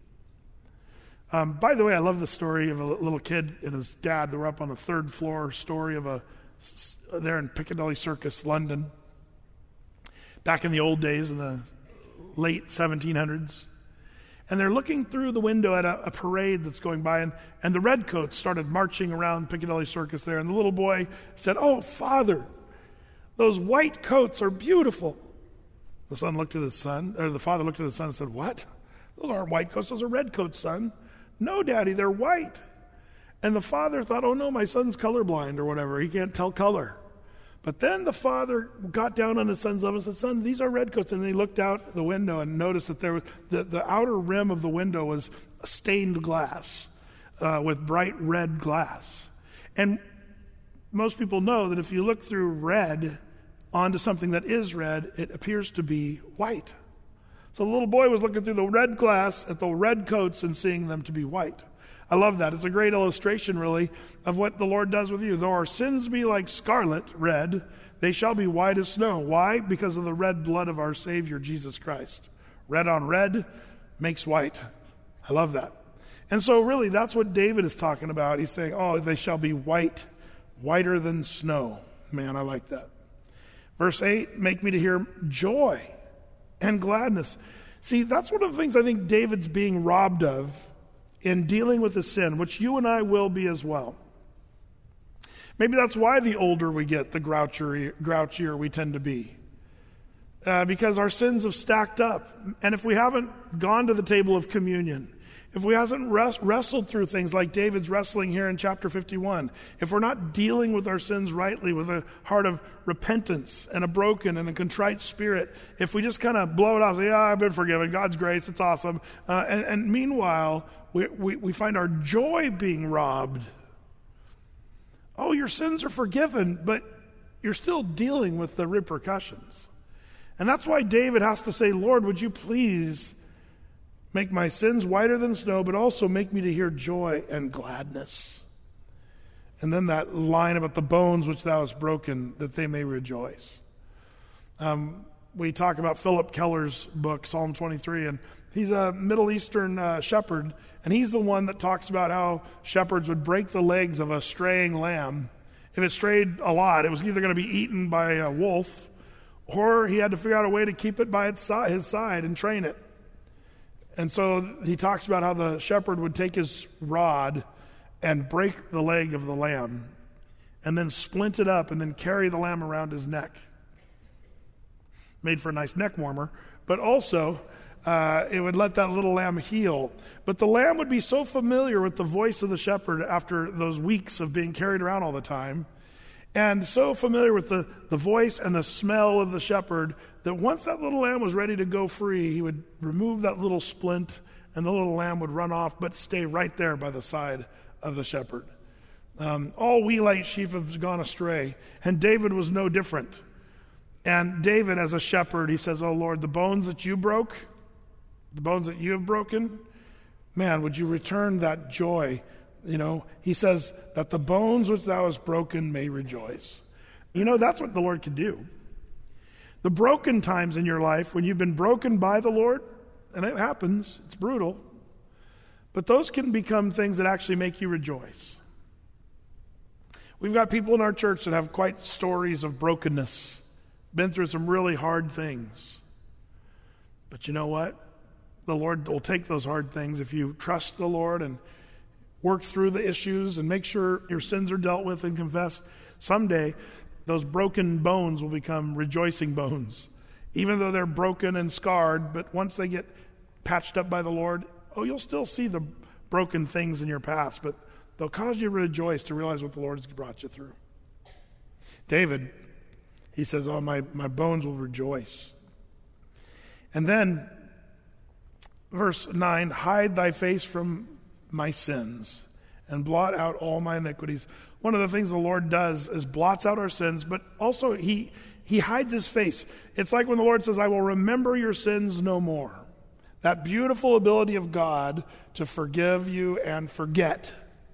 Um, by the way, I love the story of a little kid and his dad. They were up on the third floor story of a, there in Piccadilly Circus, London. Back in the old days, in the late seventeen hundreds. And they're looking through the window at a, a parade that's going by, and, and the redcoats started marching around Piccadilly Circus there. And the little boy said, "Oh, Father, those white coats are beautiful." The son looked at his son, or the father looked at his son and said, "What? Those aren't white coats, those are red coats, son." "No, Daddy, they're white." And the father thought, "Oh no, my son's colorblind or whatever. He can't tell color." But then the father got down on his son's level and said, "Son, these are red coats." And then he looked out the window and noticed that there was the, the outer rim of the window was stained glass uh, with bright red glass. And most people know that if you look through red onto something that is red, it appears to be white. So the little boy was looking through the red glass at the red coats and seeing them to be white. I love that. It's a great illustration, really, of what the Lord does with you. Though our sins be like scarlet, red, they shall be white as snow. Why? Because of the red blood of our Savior, Jesus Christ. Red on red makes white. I love that. And so really, that's what David is talking about. He's saying, oh, they shall be white, whiter than snow. Man, I like that. Verse eight, make me to hear joy and gladness. See, that's one of the things I think David's being robbed of in dealing with the sin, which you and I will be as well. Maybe that's why the older we get, the grouchier, grouchier we tend to be. Uh, because our sins have stacked up. And if we haven't gone to the table of communion, if we hasn't rest, wrestled through things like David's wrestling here in chapter fifty-one, if we're not dealing with our sins rightly with a heart of repentance and a broken and a contrite spirit, if we just kind of blow it off, say, yeah, I've been forgiven, God's grace, it's awesome, uh, and, and meanwhile, we, we, we find our joy being robbed. Oh, your sins are forgiven, but you're still dealing with the repercussions. And that's why David has to say, Lord, would you please make my sins whiter than snow, but also make me to hear joy and gladness. And then that line about the bones which thou hast broken, that they may rejoice. Um, we talk about Philip Keller's book, Psalm twenty-three, and he's a Middle Eastern uh, shepherd, and he's the one that talks about how shepherds would break the legs of a straying lamb. If it strayed a lot, it was either going to be eaten by a wolf, or he had to figure out a way to keep it by its si- his side and train it. And so he talks about how the shepherd would take his rod and break the leg of the lamb and then splint it up and then carry the lamb around his neck. Made for a nice neck warmer, but also uh, it would let that little lamb heal. But the lamb would be so familiar with the voice of the shepherd after those weeks of being carried around all the time, and so familiar with the, the voice and the smell of the shepherd, that once that little lamb was ready to go free, he would remove that little splint and the little lamb would run off but stay right there by the side of the shepherd. Um, all we like sheep have gone astray, and David was no different. And David, as a shepherd, he says, oh Lord, the bones that you broke, the bones that you have broken, man, would you return that joy? You know, he says that the bones which thou hast broken may rejoice. You know, that's what the Lord can do. The broken times in your life, when you've been broken by the Lord, and it happens, it's brutal, but those can become things that actually make you rejoice. We've got people in our church that have quite stories of brokenness, been through some really hard things. But you know what? The Lord will take those hard things if you trust the Lord and work through the issues and make sure your sins are dealt with and confessed. Someday, those broken bones will become rejoicing bones. Even though they're broken and scarred, but once they get patched up by the Lord, oh, you'll still see the broken things in your past, but they'll cause you to rejoice to realize what the Lord has brought you through. David, he says, oh, my, my bones will rejoice. And then, verse nine, hide thy face from my sins and blot out all my iniquities. One of the things the Lord does is blots out our sins, but also he he hides his face. It's like when the Lord says, I will remember your sins no more. That beautiful ability of God to forgive you and forget.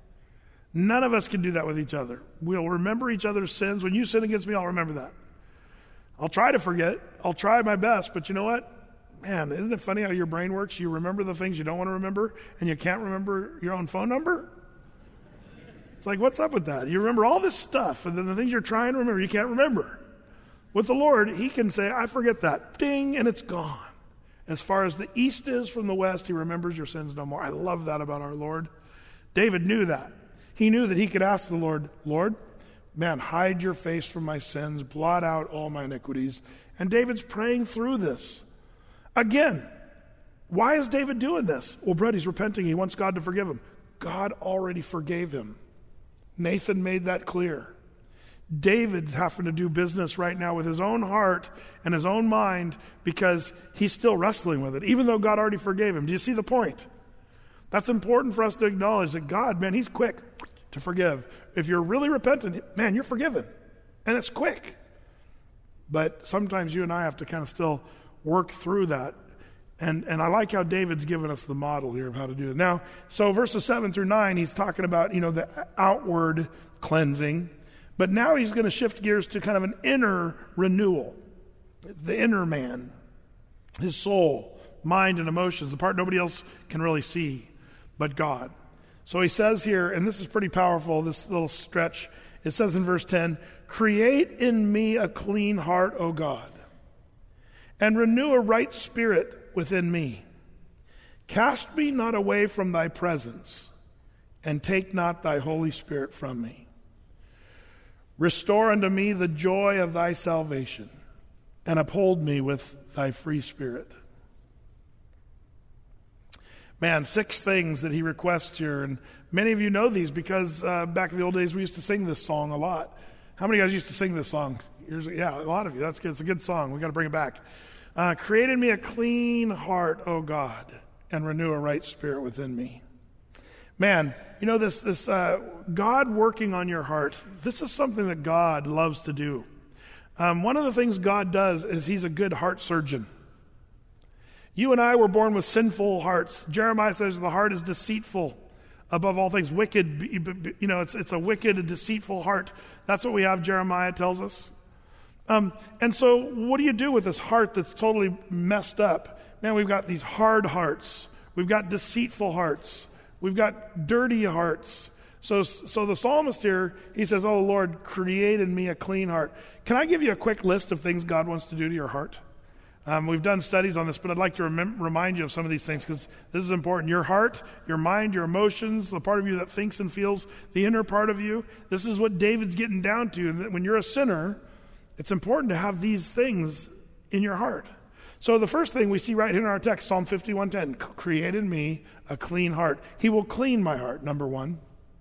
None of us can do that with each other. We'll remember each other's sins. When you sin against me, I'll remember that. I'll try to forget. I'll try my best, but you know what? Man, isn't it funny how your brain works? You remember the things you don't want to remember, and you can't remember your own phone number? It's like, what's up with that? You remember all this stuff, and then the things you're trying to remember, you can't remember. With the Lord, he can say, I forget that. Ding, and it's gone. As far as the east is from the west, he remembers your sins no more. I love that about our Lord. David knew that. He knew that he could ask the Lord, Lord, man, hide your face from my sins, blot out all my iniquities. And David's praying through this. Again, why is David doing this? Well, Brett, he's repenting. He wants God to forgive him. God already forgave him. Nathan made that clear. David's having to do business right now with his own heart and his own mind because he's still wrestling with it, even though God already forgave him. Do you see the point? That's important for us to acknowledge that God, man, he's quick to forgive. If you're really repentant, man, you're forgiven. And it's quick. But sometimes you and I have to kind of still work through that. And and I like how David's given us the model here of how to do it. Now, so verses seven through nine, he's talking about, you know, the outward cleansing. But now he's going to shift gears to kind of an inner renewal. The inner man. His soul, mind, and emotions. The part nobody else can really see but God. So he says here, and this is pretty powerful, this little stretch. It says in verse ten, create in me a clean heart, O God, and renew a right spirit within me. Cast me not away from thy presence, and take not thy Holy Spirit from me. Restore unto me the joy of thy salvation, and uphold me with thy free spirit. Man, six things that he requests here, and many of you know these because uh, back in the old days we used to sing this song a lot. How many of you guys used to sing this song? Years ago? Yeah, a lot of you. That's good. It's a good song. We got to bring it back. Uh, Create in me a clean heart, O God, and renew a right spirit within me. Man, you know this, this uh, God working on your heart, this is something that God loves to do. Um, one of the things God does is he's a good heart surgeon. You and I were born with sinful hearts. Jeremiah says the heart is deceitful above all things, wicked. You know, it's, it's a wicked and deceitful heart. That's what we have, Jeremiah tells us. Um, and so what do you do with this heart that's totally messed up? Man, we've got these hard hearts. We've got deceitful hearts. We've got dirty hearts. So, so the psalmist here, he says, oh, Lord, create in me a clean heart. Can I give you a quick list of things God wants to do to your heart? Um, we've done studies on this, but I'd like to remem- remind you of some of these things because this is important. Your heart, your mind, your emotions, the part of you that thinks and feels, the inner part of you, this is what David's getting down to. And that when you're a sinner, it's important to have these things in your heart. So the first thing we see right here in our text, Psalm fifty-one ten, create in me a clean heart. He will clean my heart, number one.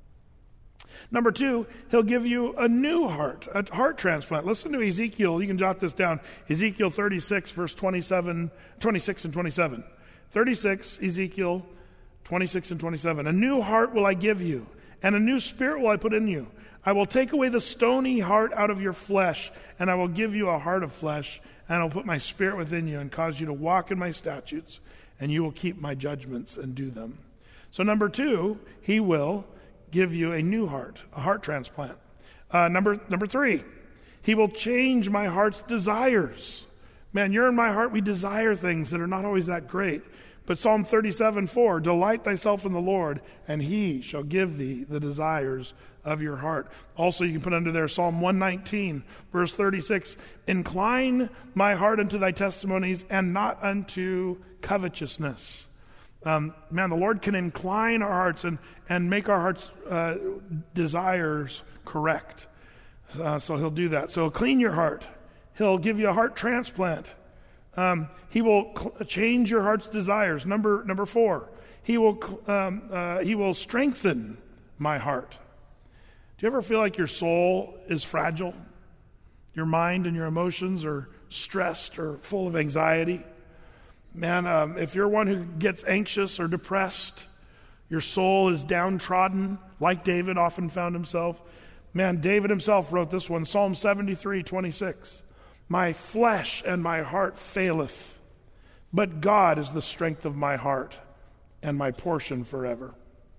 Number two, he'll give you a new heart, a heart transplant. Listen to Ezekiel. You can jot this down. Ezekiel thirty-six, verse twenty-seven, twenty-six and twenty-seven. thirty-six, Ezekiel twenty-six and twenty-seven. A new heart will I give you, and a new spirit will I put in you. I will take away the stony heart out of your flesh, and I will give you a heart of flesh, and I'll put my spirit within you and cause you to walk in my statutes, and you will keep my judgments and do them. So number two, he will give you a new heart, a heart transplant. Uh, number number three, he will change my heart's desires. Man, you're in my heart, we desire things that are not always that great. But Psalm thirty-seven four, delight thyself in the Lord, and he shall give thee the desires of your heart. Also, you can put under there Psalm one nineteen, verse thirty-six, incline my heart unto thy testimonies and not unto covetousness. Um, man, the Lord can incline our hearts and, and make our hearts' uh, desires correct. Uh, so he'll do that. So he'll clean your heart. He'll give you a heart transplant. Um, he will cl- change your heart's desires. Number number four, he will um, uh, he will strengthen my heart. Do you ever feel like your soul is fragile? Your mind and your emotions are stressed or full of anxiety? Man, um, if you're one who gets anxious or depressed, your soul is downtrodden, like David often found himself. Man, David himself wrote this one, Psalm seventy-three twenty-six. My flesh and my heart faileth, but God is the strength of my heart and my portion forever.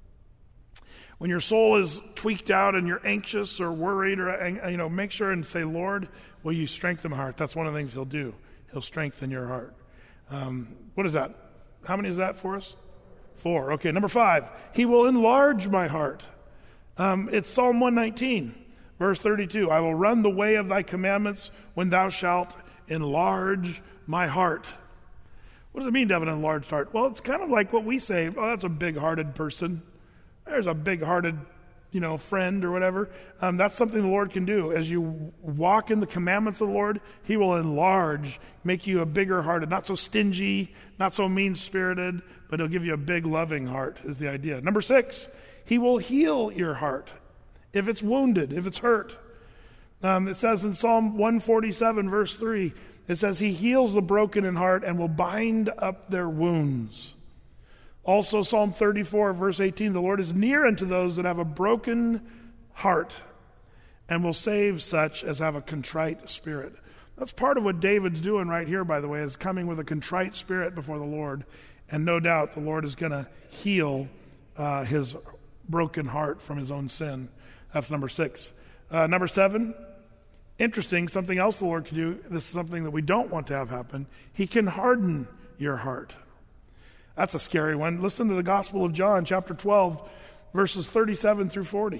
When your soul is tweaked out and you're anxious or worried, or you know, make sure and say, Lord, will you strengthen my heart? That's one of the things he'll do. He'll strengthen your heart. Um, what is that? How many is that for us? Four. Okay, number five. He will enlarge my heart. Um, it's Psalm one nineteen, verse thirty-two. I will run the way of thy commandments when thou shalt enlarge my heart. What does it mean to have an enlarged heart? Well, it's kind of like what we say, oh, that's a big-hearted person. There's a big-hearted, you know, friend or whatever. Um, that's something the Lord can do. As you walk in the commandments of the Lord, he will enlarge, make you a bigger hearted, not so stingy, not so mean-spirited, but he'll give you a big, loving heart is the idea. Number six, he will heal your heart if it's wounded, if it's hurt. Um, it says in Psalm one forty-seven, verse three, it says he heals the broken in heart and will bind up their wounds. Also, Psalm thirty-four, verse eighteen, the Lord is near unto those that have a broken heart and will save such as have a contrite spirit. That's part of what David's doing right here, by the way, is coming with a contrite spirit before the Lord. And no doubt the Lord is going to heal uh, his broken heart from his own sin. That's number six. Uh, number seven, interesting, something else the Lord can do. This is something that we don't want to have happen. He can harden your heart. That's a scary one. Listen to the Gospel of John, chapter twelve, verses thirty-seven through forty.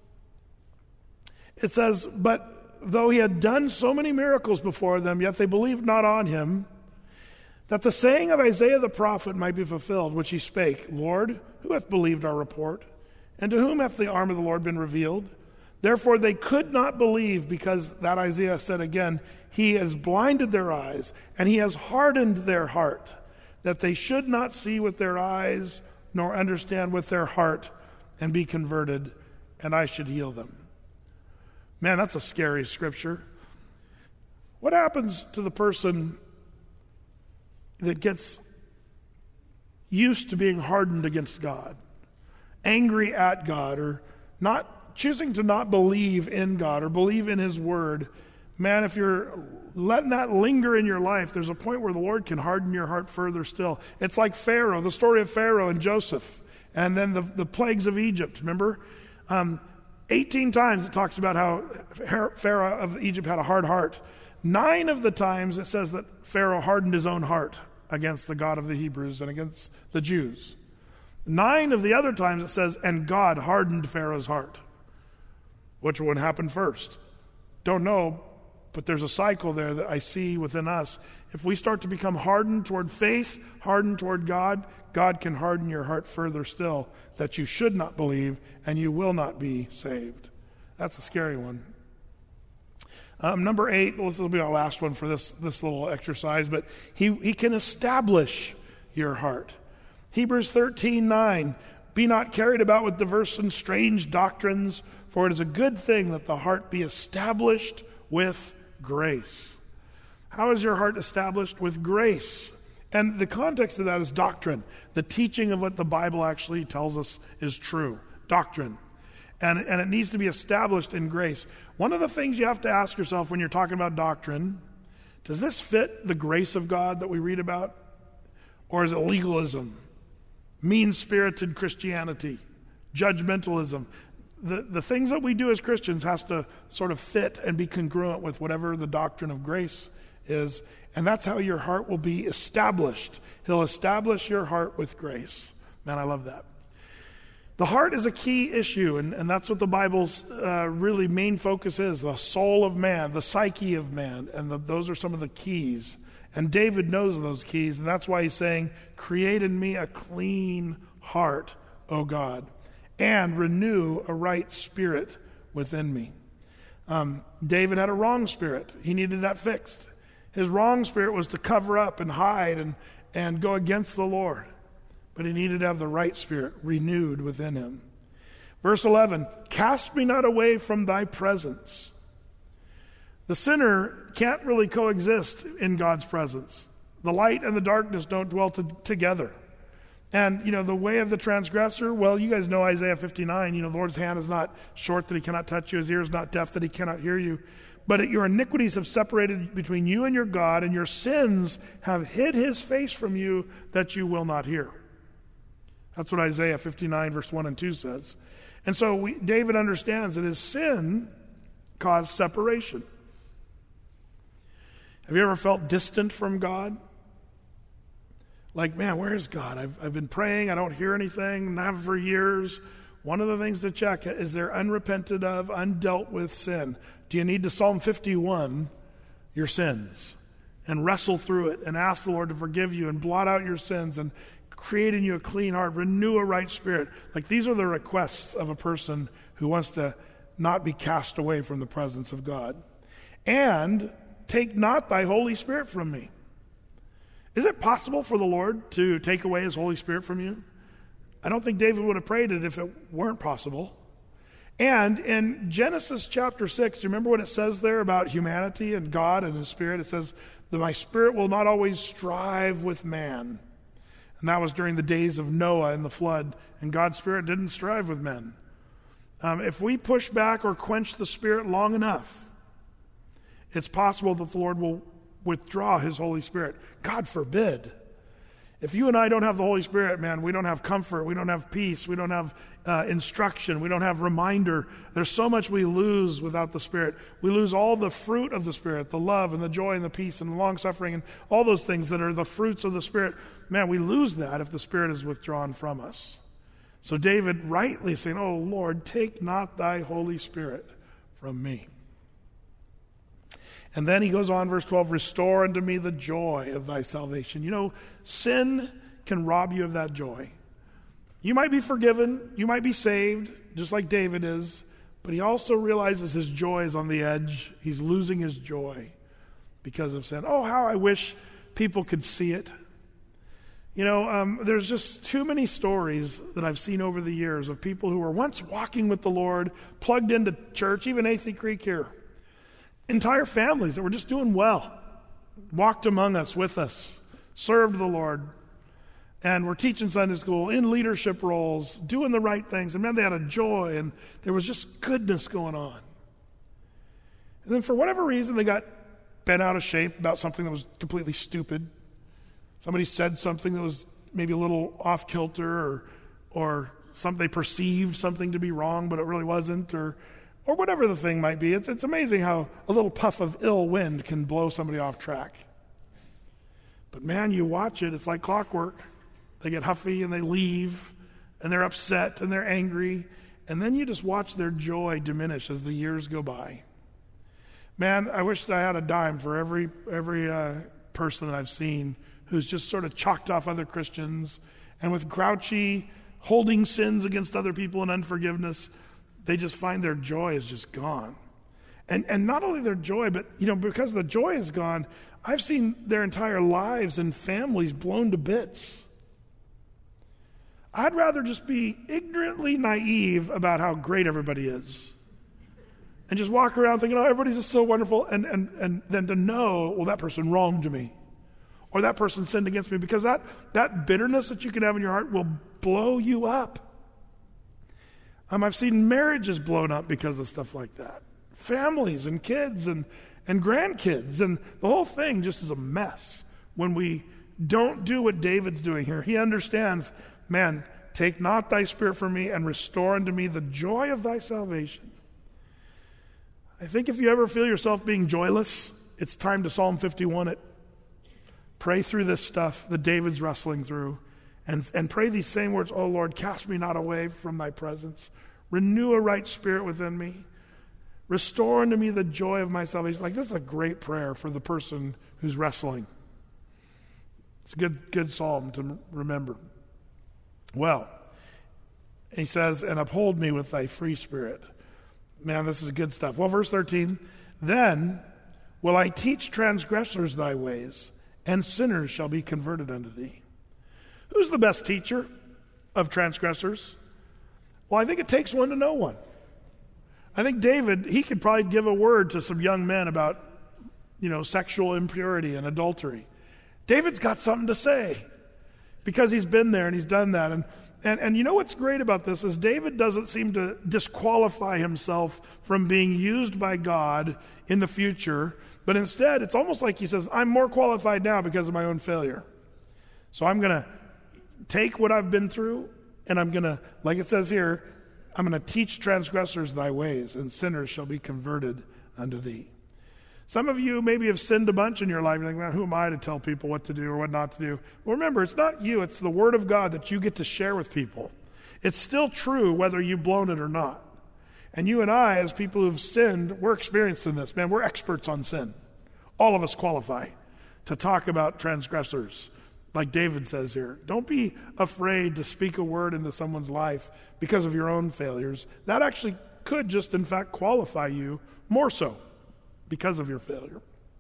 It says, but though he had done so many miracles before them, yet they believed not on him, that the saying of Isaiah the prophet might be fulfilled, which he spake, Lord, who hath believed our report? And to whom hath the arm of the Lord been revealed? Therefore they could not believe, because that Isaiah said again, he has blinded their eyes, and he has hardened their heart, that they should not see with their eyes, nor understand with their heart, and be converted, and I should heal them. Man, that's a scary scripture. What happens to the person that gets used to being hardened against God, angry at God, or not choosing to not believe in God or believe in His Word? Man, if you're letting that linger in your life, there's a point where the Lord can harden your heart further still. It's like Pharaoh, the story of Pharaoh and Joseph, and then the, the plagues of Egypt, remember? Um, eighteen times it talks about how Pharaoh of Egypt had a hard heart. Nine of the times it says that Pharaoh hardened his own heart against the God of the Hebrews and against the Jews. Nine of the other times it says, and God hardened Pharaoh's heart. Which one happened first? Don't know, but there's a cycle there that I see within us. If we start to become hardened toward faith, hardened toward God, God can harden your heart further still, that you should not believe and you will not be saved. That's a scary one. Um, number eight, well, this will be our last one for this, this little exercise, but he, he can establish your heart. Hebrews thirteen nine, be not carried about with diverse and strange doctrines, for it is a good thing that the heart be established with grace. How is your heart established? With grace. And the context of that is doctrine, the teaching of what the Bible actually tells us is true. Doctrine. And, and it needs to be established in grace. One of the things you have to ask yourself when you're talking about doctrine, does this fit the grace of God that we read about? Or is it legalism, mean-spirited Christianity, judgmentalism? The, the things that we do as Christians has to sort of fit and be congruent with whatever the doctrine of grace is. And that's how your heart will be established. He'll establish your heart with grace. Man, I love that. The heart is a key issue, and, and that's what the Bible's uh, really main focus is, the soul of man, the psyche of man, and the, those are some of the keys. And David knows those keys, and that's why he's saying, create in me a clean heart, O God, and renew a right spirit within me. Um, David had a wrong spirit. He needed that fixed. His wrong spirit was to cover up and hide and, and go against the Lord. But he needed to have the right spirit renewed within him. Verse eleven, cast me not away from thy presence. The sinner can't really coexist in God's presence. The light and the darkness don't dwell to, together. And, you know, the way of the transgressor, well, you guys know Isaiah fifty-nine, you know, the Lord's hand is not short that he cannot touch you, his ear is not deaf that he cannot hear you. But your iniquities have separated between you and your God, and your sins have hid his face from you that you will not hear. That's what Isaiah fifty-nine, verse one and two says. And so we, David understands that his sin caused separation. Have you ever felt distant from God? Like, man, where is God? I've, I've been praying, I don't hear anything, not for years. One of the things to check is there unrepented of, undealt with sin. Do you need to Psalm fifty-one your sins and wrestle through it and ask the Lord to forgive you and blot out your sins and create in you a clean heart, renew a right spirit? Like, these are the requests of a person who wants to not be cast away from the presence of God. And take not thy Holy Spirit from me. Is it possible for the Lord to take away his Holy Spirit from you? I don't think David would have prayed it if it weren't possible. And in Genesis chapter six, do you remember what it says there about humanity and God and his spirit? It says that my spirit will not always strive with man. And that was during the days of Noah and the flood. And God's spirit didn't strive with men. Um, if we push back or quench the spirit long enough, it's possible that the Lord will withdraw his Holy Spirit. God forbid. If you and I don't have the Holy Spirit, man, we don't have comfort, we don't have peace, we don't have uh, instruction, we don't have reminder. There's so much we lose without the Spirit. We lose all the fruit of the Spirit, the love and the joy and the peace and the long-suffering and all those things that are the fruits of the Spirit. Man, we lose that if the Spirit is withdrawn from us. So David rightly saying, oh Lord, take not thy Holy Spirit from me. And then he goes on, verse twelve, restore unto me the joy of thy salvation. You know, sin can rob you of that joy. You might be forgiven, you might be saved, just like David is, but he also realizes his joy is on the edge. He's losing his joy because of sin. Oh, how I wish people could see it. You know, um, there's just too many stories that I've seen over the years of people who were once walking with the Lord, plugged into church, even Athey Creek here. Entire families that were just doing well, walked among us, with us, served the Lord, and were teaching Sunday school, in leadership roles, doing the right things. And man, they had a joy, and there was just goodness going on. And then for whatever reason, they got bent out of shape about something that was completely stupid. Somebody said something that was maybe a little off kilter, or or some, they perceived something to be wrong, but it really wasn't, or or whatever the thing might be. It's, it's amazing how a little puff of ill wind can blow somebody off track. But man, you watch it, it's like clockwork. They get huffy and they leave, and they're upset and they're angry, and then you just watch their joy diminish as the years go by. Man, I wish that I had a dime for every every uh, person that I've seen who's just sort of chalked off other Christians, and with grouchy, holding sins against other people and unforgiveness, they just find their joy is just gone. And and not only their joy, but you know, because the joy is gone, I've seen their entire lives and families blown to bits. I'd rather just be ignorantly naive about how great everybody is, and just walk around thinking, oh, everybody's just so wonderful, and, and, and then to know, well, that person wronged me, or that person sinned against me, because that, that bitterness that you can have in your heart will blow you up. Um, I've seen marriages blown up because of stuff like that. Families and kids and, and grandkids, and the whole thing just is a mess when we don't do what David's doing here. He understands, man, take not thy spirit from me, and restore unto me the joy of thy salvation. I think if you ever feel yourself being joyless, it's time to Psalm fifty-one it. Pray through this stuff that David's wrestling through, and, and pray these same words, O Lord, cast me not away from thy presence. Renew a right spirit within me. Restore unto me the joy of my salvation. Like, this is a great prayer for the person who's wrestling. It's a good, good psalm to remember. Well, he says, and uphold me with thy free spirit. Man, this is good stuff. Well, verse thirteen, then will I teach transgressors thy ways, and sinners shall be converted unto thee. Who's the best teacher of transgressors? Well, I think it takes one to know one. I think David, he could probably give a word to some young men about, you know, sexual impurity and adultery. David's got something to say because he's been there and he's done that. And And, and you know what's great about this is David doesn't seem to disqualify himself from being used by God in the future, but instead it's almost like he says, I'm more qualified now because of my own failure. So I'm going to take what I've been through, and I'm going to, like it says here, I'm going to teach transgressors thy ways, and sinners shall be converted unto thee. Some of you maybe have sinned a bunch in your life. You're like, man, who am I to tell people what to do or what not to do? Well, remember, it's not you. It's the Word of God that you get to share with people. It's still true whether you've blown it or not. And you and I, as people who've sinned, we're experienced in this. Man, we're experts on sin. All of us qualify to talk about transgressors, like David says here. Don't be afraid to speak a word into someone's life because of your own failures. That actually could just, in fact, qualify you more so because of your failure.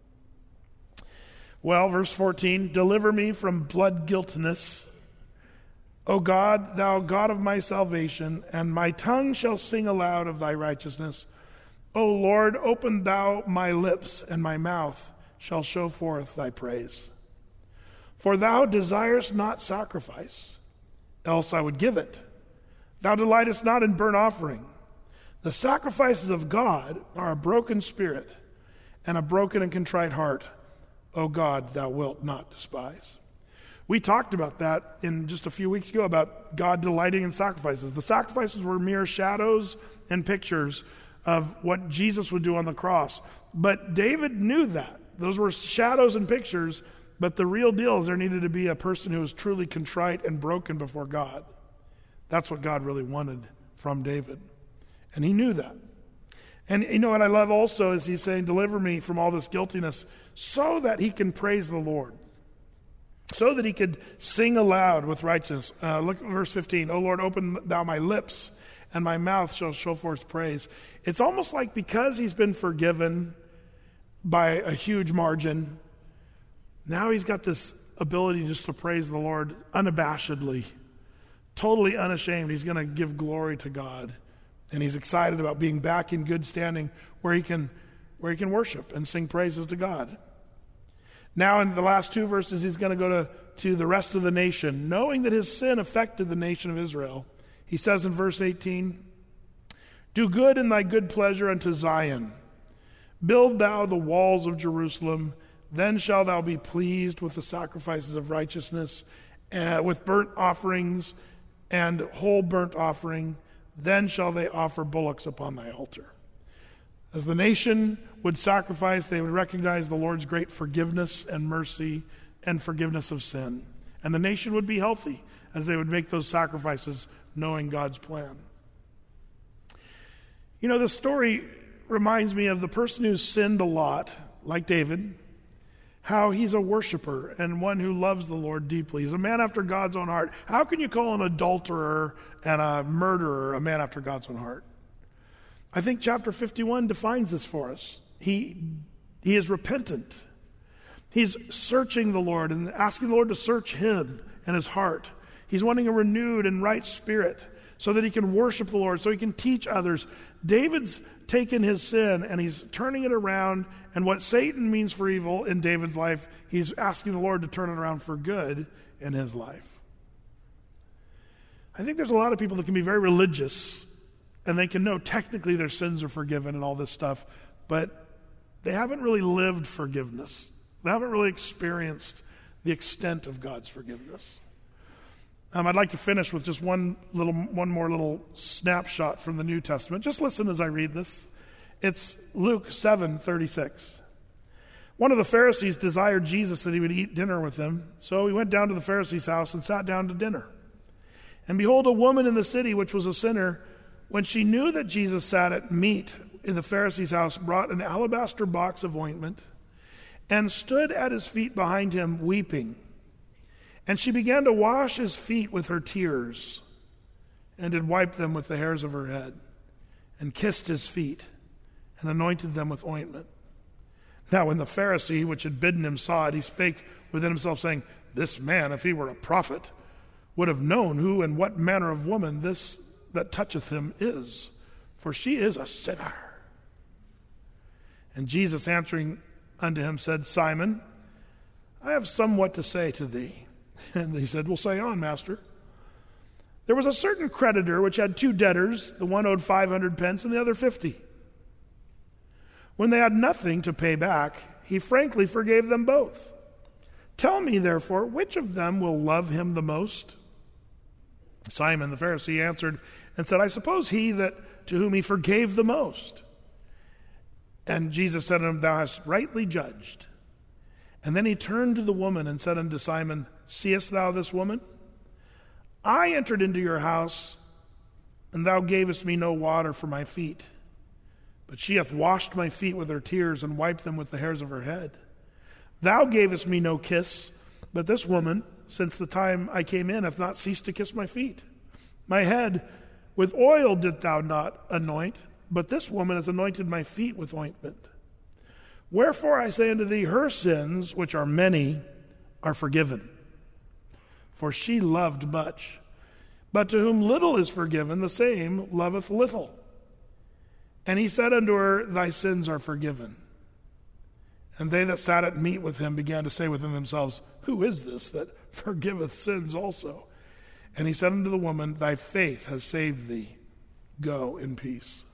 Well, verse fourteen, deliver me from blood guiltiness. O God, thou God of my salvation, and my tongue shall sing aloud of thy righteousness. O Lord, open thou my lips, and my mouth shall show forth thy praise. For thou desirest not sacrifice, else I would give it. Thou delightest not in burnt offering. The sacrifices of God are a broken spirit, and a broken and contrite heart, O God, thou wilt not despise. We talked about that in just a few weeks ago, about God delighting in sacrifices. The sacrifices were mere shadows and pictures of what Jesus would do on the cross. But David knew that. Those were shadows and pictures, but the real deal is there needed to be a person who was truly contrite and broken before God. That's what God really wanted from David. And he knew that. And you know what I love also is he's saying, deliver me from all this guiltiness so that he can praise the Lord. So that he could sing aloud with righteousness. Uh, look at verse fifteen. O Lord, open thou my lips, and my mouth shall show forth praise. It's almost like because he's been forgiven by a huge margin, now he's got this ability just to praise the Lord unabashedly, totally unashamed. He's going to give glory to God. And he's excited about being back in good standing where he can where he can worship and sing praises to God. Now in the last two verses, he's going to go to, to the rest of the nation. Knowing that his sin affected the nation of Israel, he says in verse eighteen, "Do good in thy good pleasure unto Zion. Build thou the walls of Jerusalem. Then shalt thou be pleased with the sacrifices of righteousness, uh, with burnt offerings and whole burnt offering. Then shall they offer bullocks upon thy altar." As the nation would sacrifice, they would recognize the Lord's great forgiveness and mercy and forgiveness of sin. And the nation would be healthy as they would make those sacrifices, knowing God's plan. You know, this story reminds me of the person who's sinned a lot, like David, how he's a worshiper and one who loves the Lord deeply. He's a man after God's own heart. How can you call an adulterer and a murderer a man after God's own heart? I think chapter fifty-one defines this for us. He, he is repentant. He's searching the Lord and asking the Lord to search him and his heart. He's wanting a renewed and right spirit so that he can worship the Lord, so he can teach others. David's taken his sin and he's turning it around, and what Satan means for evil in David's life, he's asking the Lord to turn it around for good in his life. I think there's a lot of people that can be very religious and they can know technically their sins are forgiven and all this stuff, but they haven't really lived forgiveness. They haven't really experienced the extent of God's forgiveness. Um, I'd like to finish with just one little, one more little snapshot from the New Testament. Just listen as I read this. It's Luke seven thirty-six. One of the Pharisees desired Jesus that he would eat dinner with him, so he went down to the Pharisee's house and sat down to dinner. And behold, a woman in the city, which was a sinner, when she knew that Jesus sat at meat in the Pharisee's house, brought an alabaster box of ointment and stood at his feet behind him, weeping. And she began to wash his feet with her tears, and did wipe them with the hairs of her head, and kissed his feet, and anointed them with ointment. Now when the Pharisee which had bidden him saw it, he spake within himself, saying, "This man, if he were a prophet, would have known who and what manner of woman this that toucheth him is, for she is a sinner." And Jesus answering unto him said, "Simon, I have somewhat to say to thee." And he said, "Well, say on, master." "There was a certain creditor which had two debtors. The one owed five hundred pence and the other fifty. When they had nothing to pay back, he frankly forgave them both. Tell me, therefore, which of them will love him the most?" Simon the Pharisee answered and said, "I suppose he that to whom he forgave the most." And Jesus said unto him, "Thou hast rightly judged." And then he turned to the woman and said unto Simon, "Seest thou this woman? I entered into your house, and thou gavest me no water for my feet. But she hath washed my feet with her tears, and wiped them with the hairs of her head. Thou gavest me no kiss, but this woman, since the time I came in, hath not ceased to kiss my feet. My head with oil didst thou not anoint, but this woman has anointed my feet with ointment. Wherefore I say unto thee, her sins, which are many, are forgiven. For she loved much. But to whom little is forgiven, the same loveth little. And he said unto her, Thy sins are forgiven. And they that sat at meat with him began to say within themselves, Who is this that forgiveth sins also? And he said unto the woman, Thy faith has saved thee. Go in peace.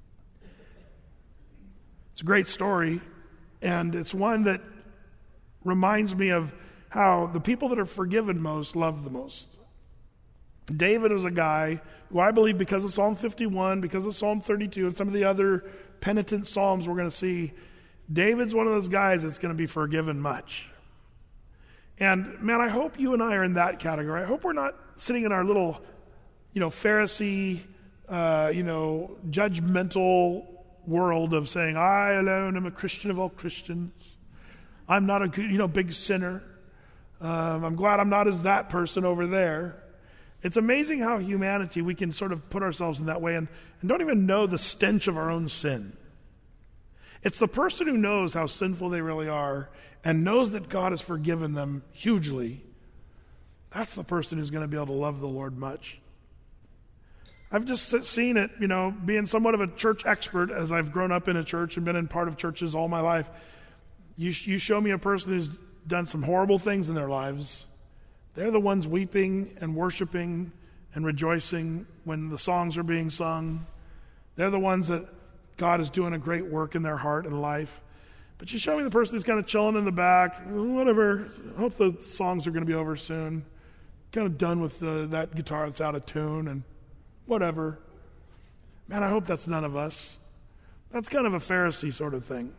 It's a great story, and it's one that reminds me of how the people that are forgiven most love the most. David was a guy who I believe because of Psalm fifty-one, because of Psalm thirty-two, and some of the other penitent psalms we're going to see, David's one of those guys that's going to be forgiven much. And man, I hope you and I are in that category. I hope we're not sitting in our little, you know, Pharisee, uh, you know, judgmental world of saying, I alone am a Christian of all Christians. I'm not a, you know, big sinner. Um, I'm glad I'm not as that person over there. It's amazing how humanity, we can sort of put ourselves in that way and, and don't even know the stench of our own sin. It's the person who knows how sinful they really are and knows that God has forgiven them hugely. That's the person who's going to be able to love the Lord much. I've just seen it, you know, being somewhat of a church expert as I've grown up in a church and been in part of churches all my life. You, you show me a person who's done some horrible things in their lives. They're the ones weeping and worshiping and rejoicing when the songs are being sung. They're the ones that God is doing a great work in their heart and life. But you show me the person who's kind of chilling in the back, whatever, I hope the songs are going to be over soon. Kind of done with the, that guitar that's out of tune and whatever. Man, I hope that's none of us. That's kind of a Pharisee sort of thing.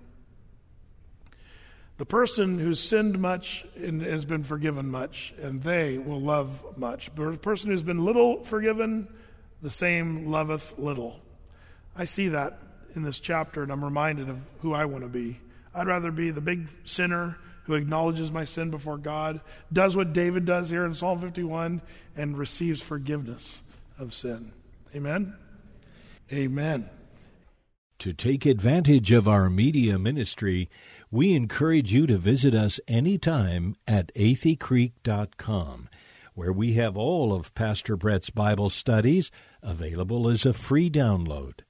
The person who's sinned much and has been forgiven much, and they will love much. But the person who's been little forgiven, the same loveth little. I see that in this chapter, and I'm reminded of who I want to be. I'd rather be the big sinner who acknowledges my sin before God, does what David does here in Psalm fifty-one, and receives forgiveness of sin. Amen? Amen. To take advantage of our media ministry, we encourage you to visit us anytime at athey creek dot com, where we have all of Pastor Brett's Bible studies available as a free download.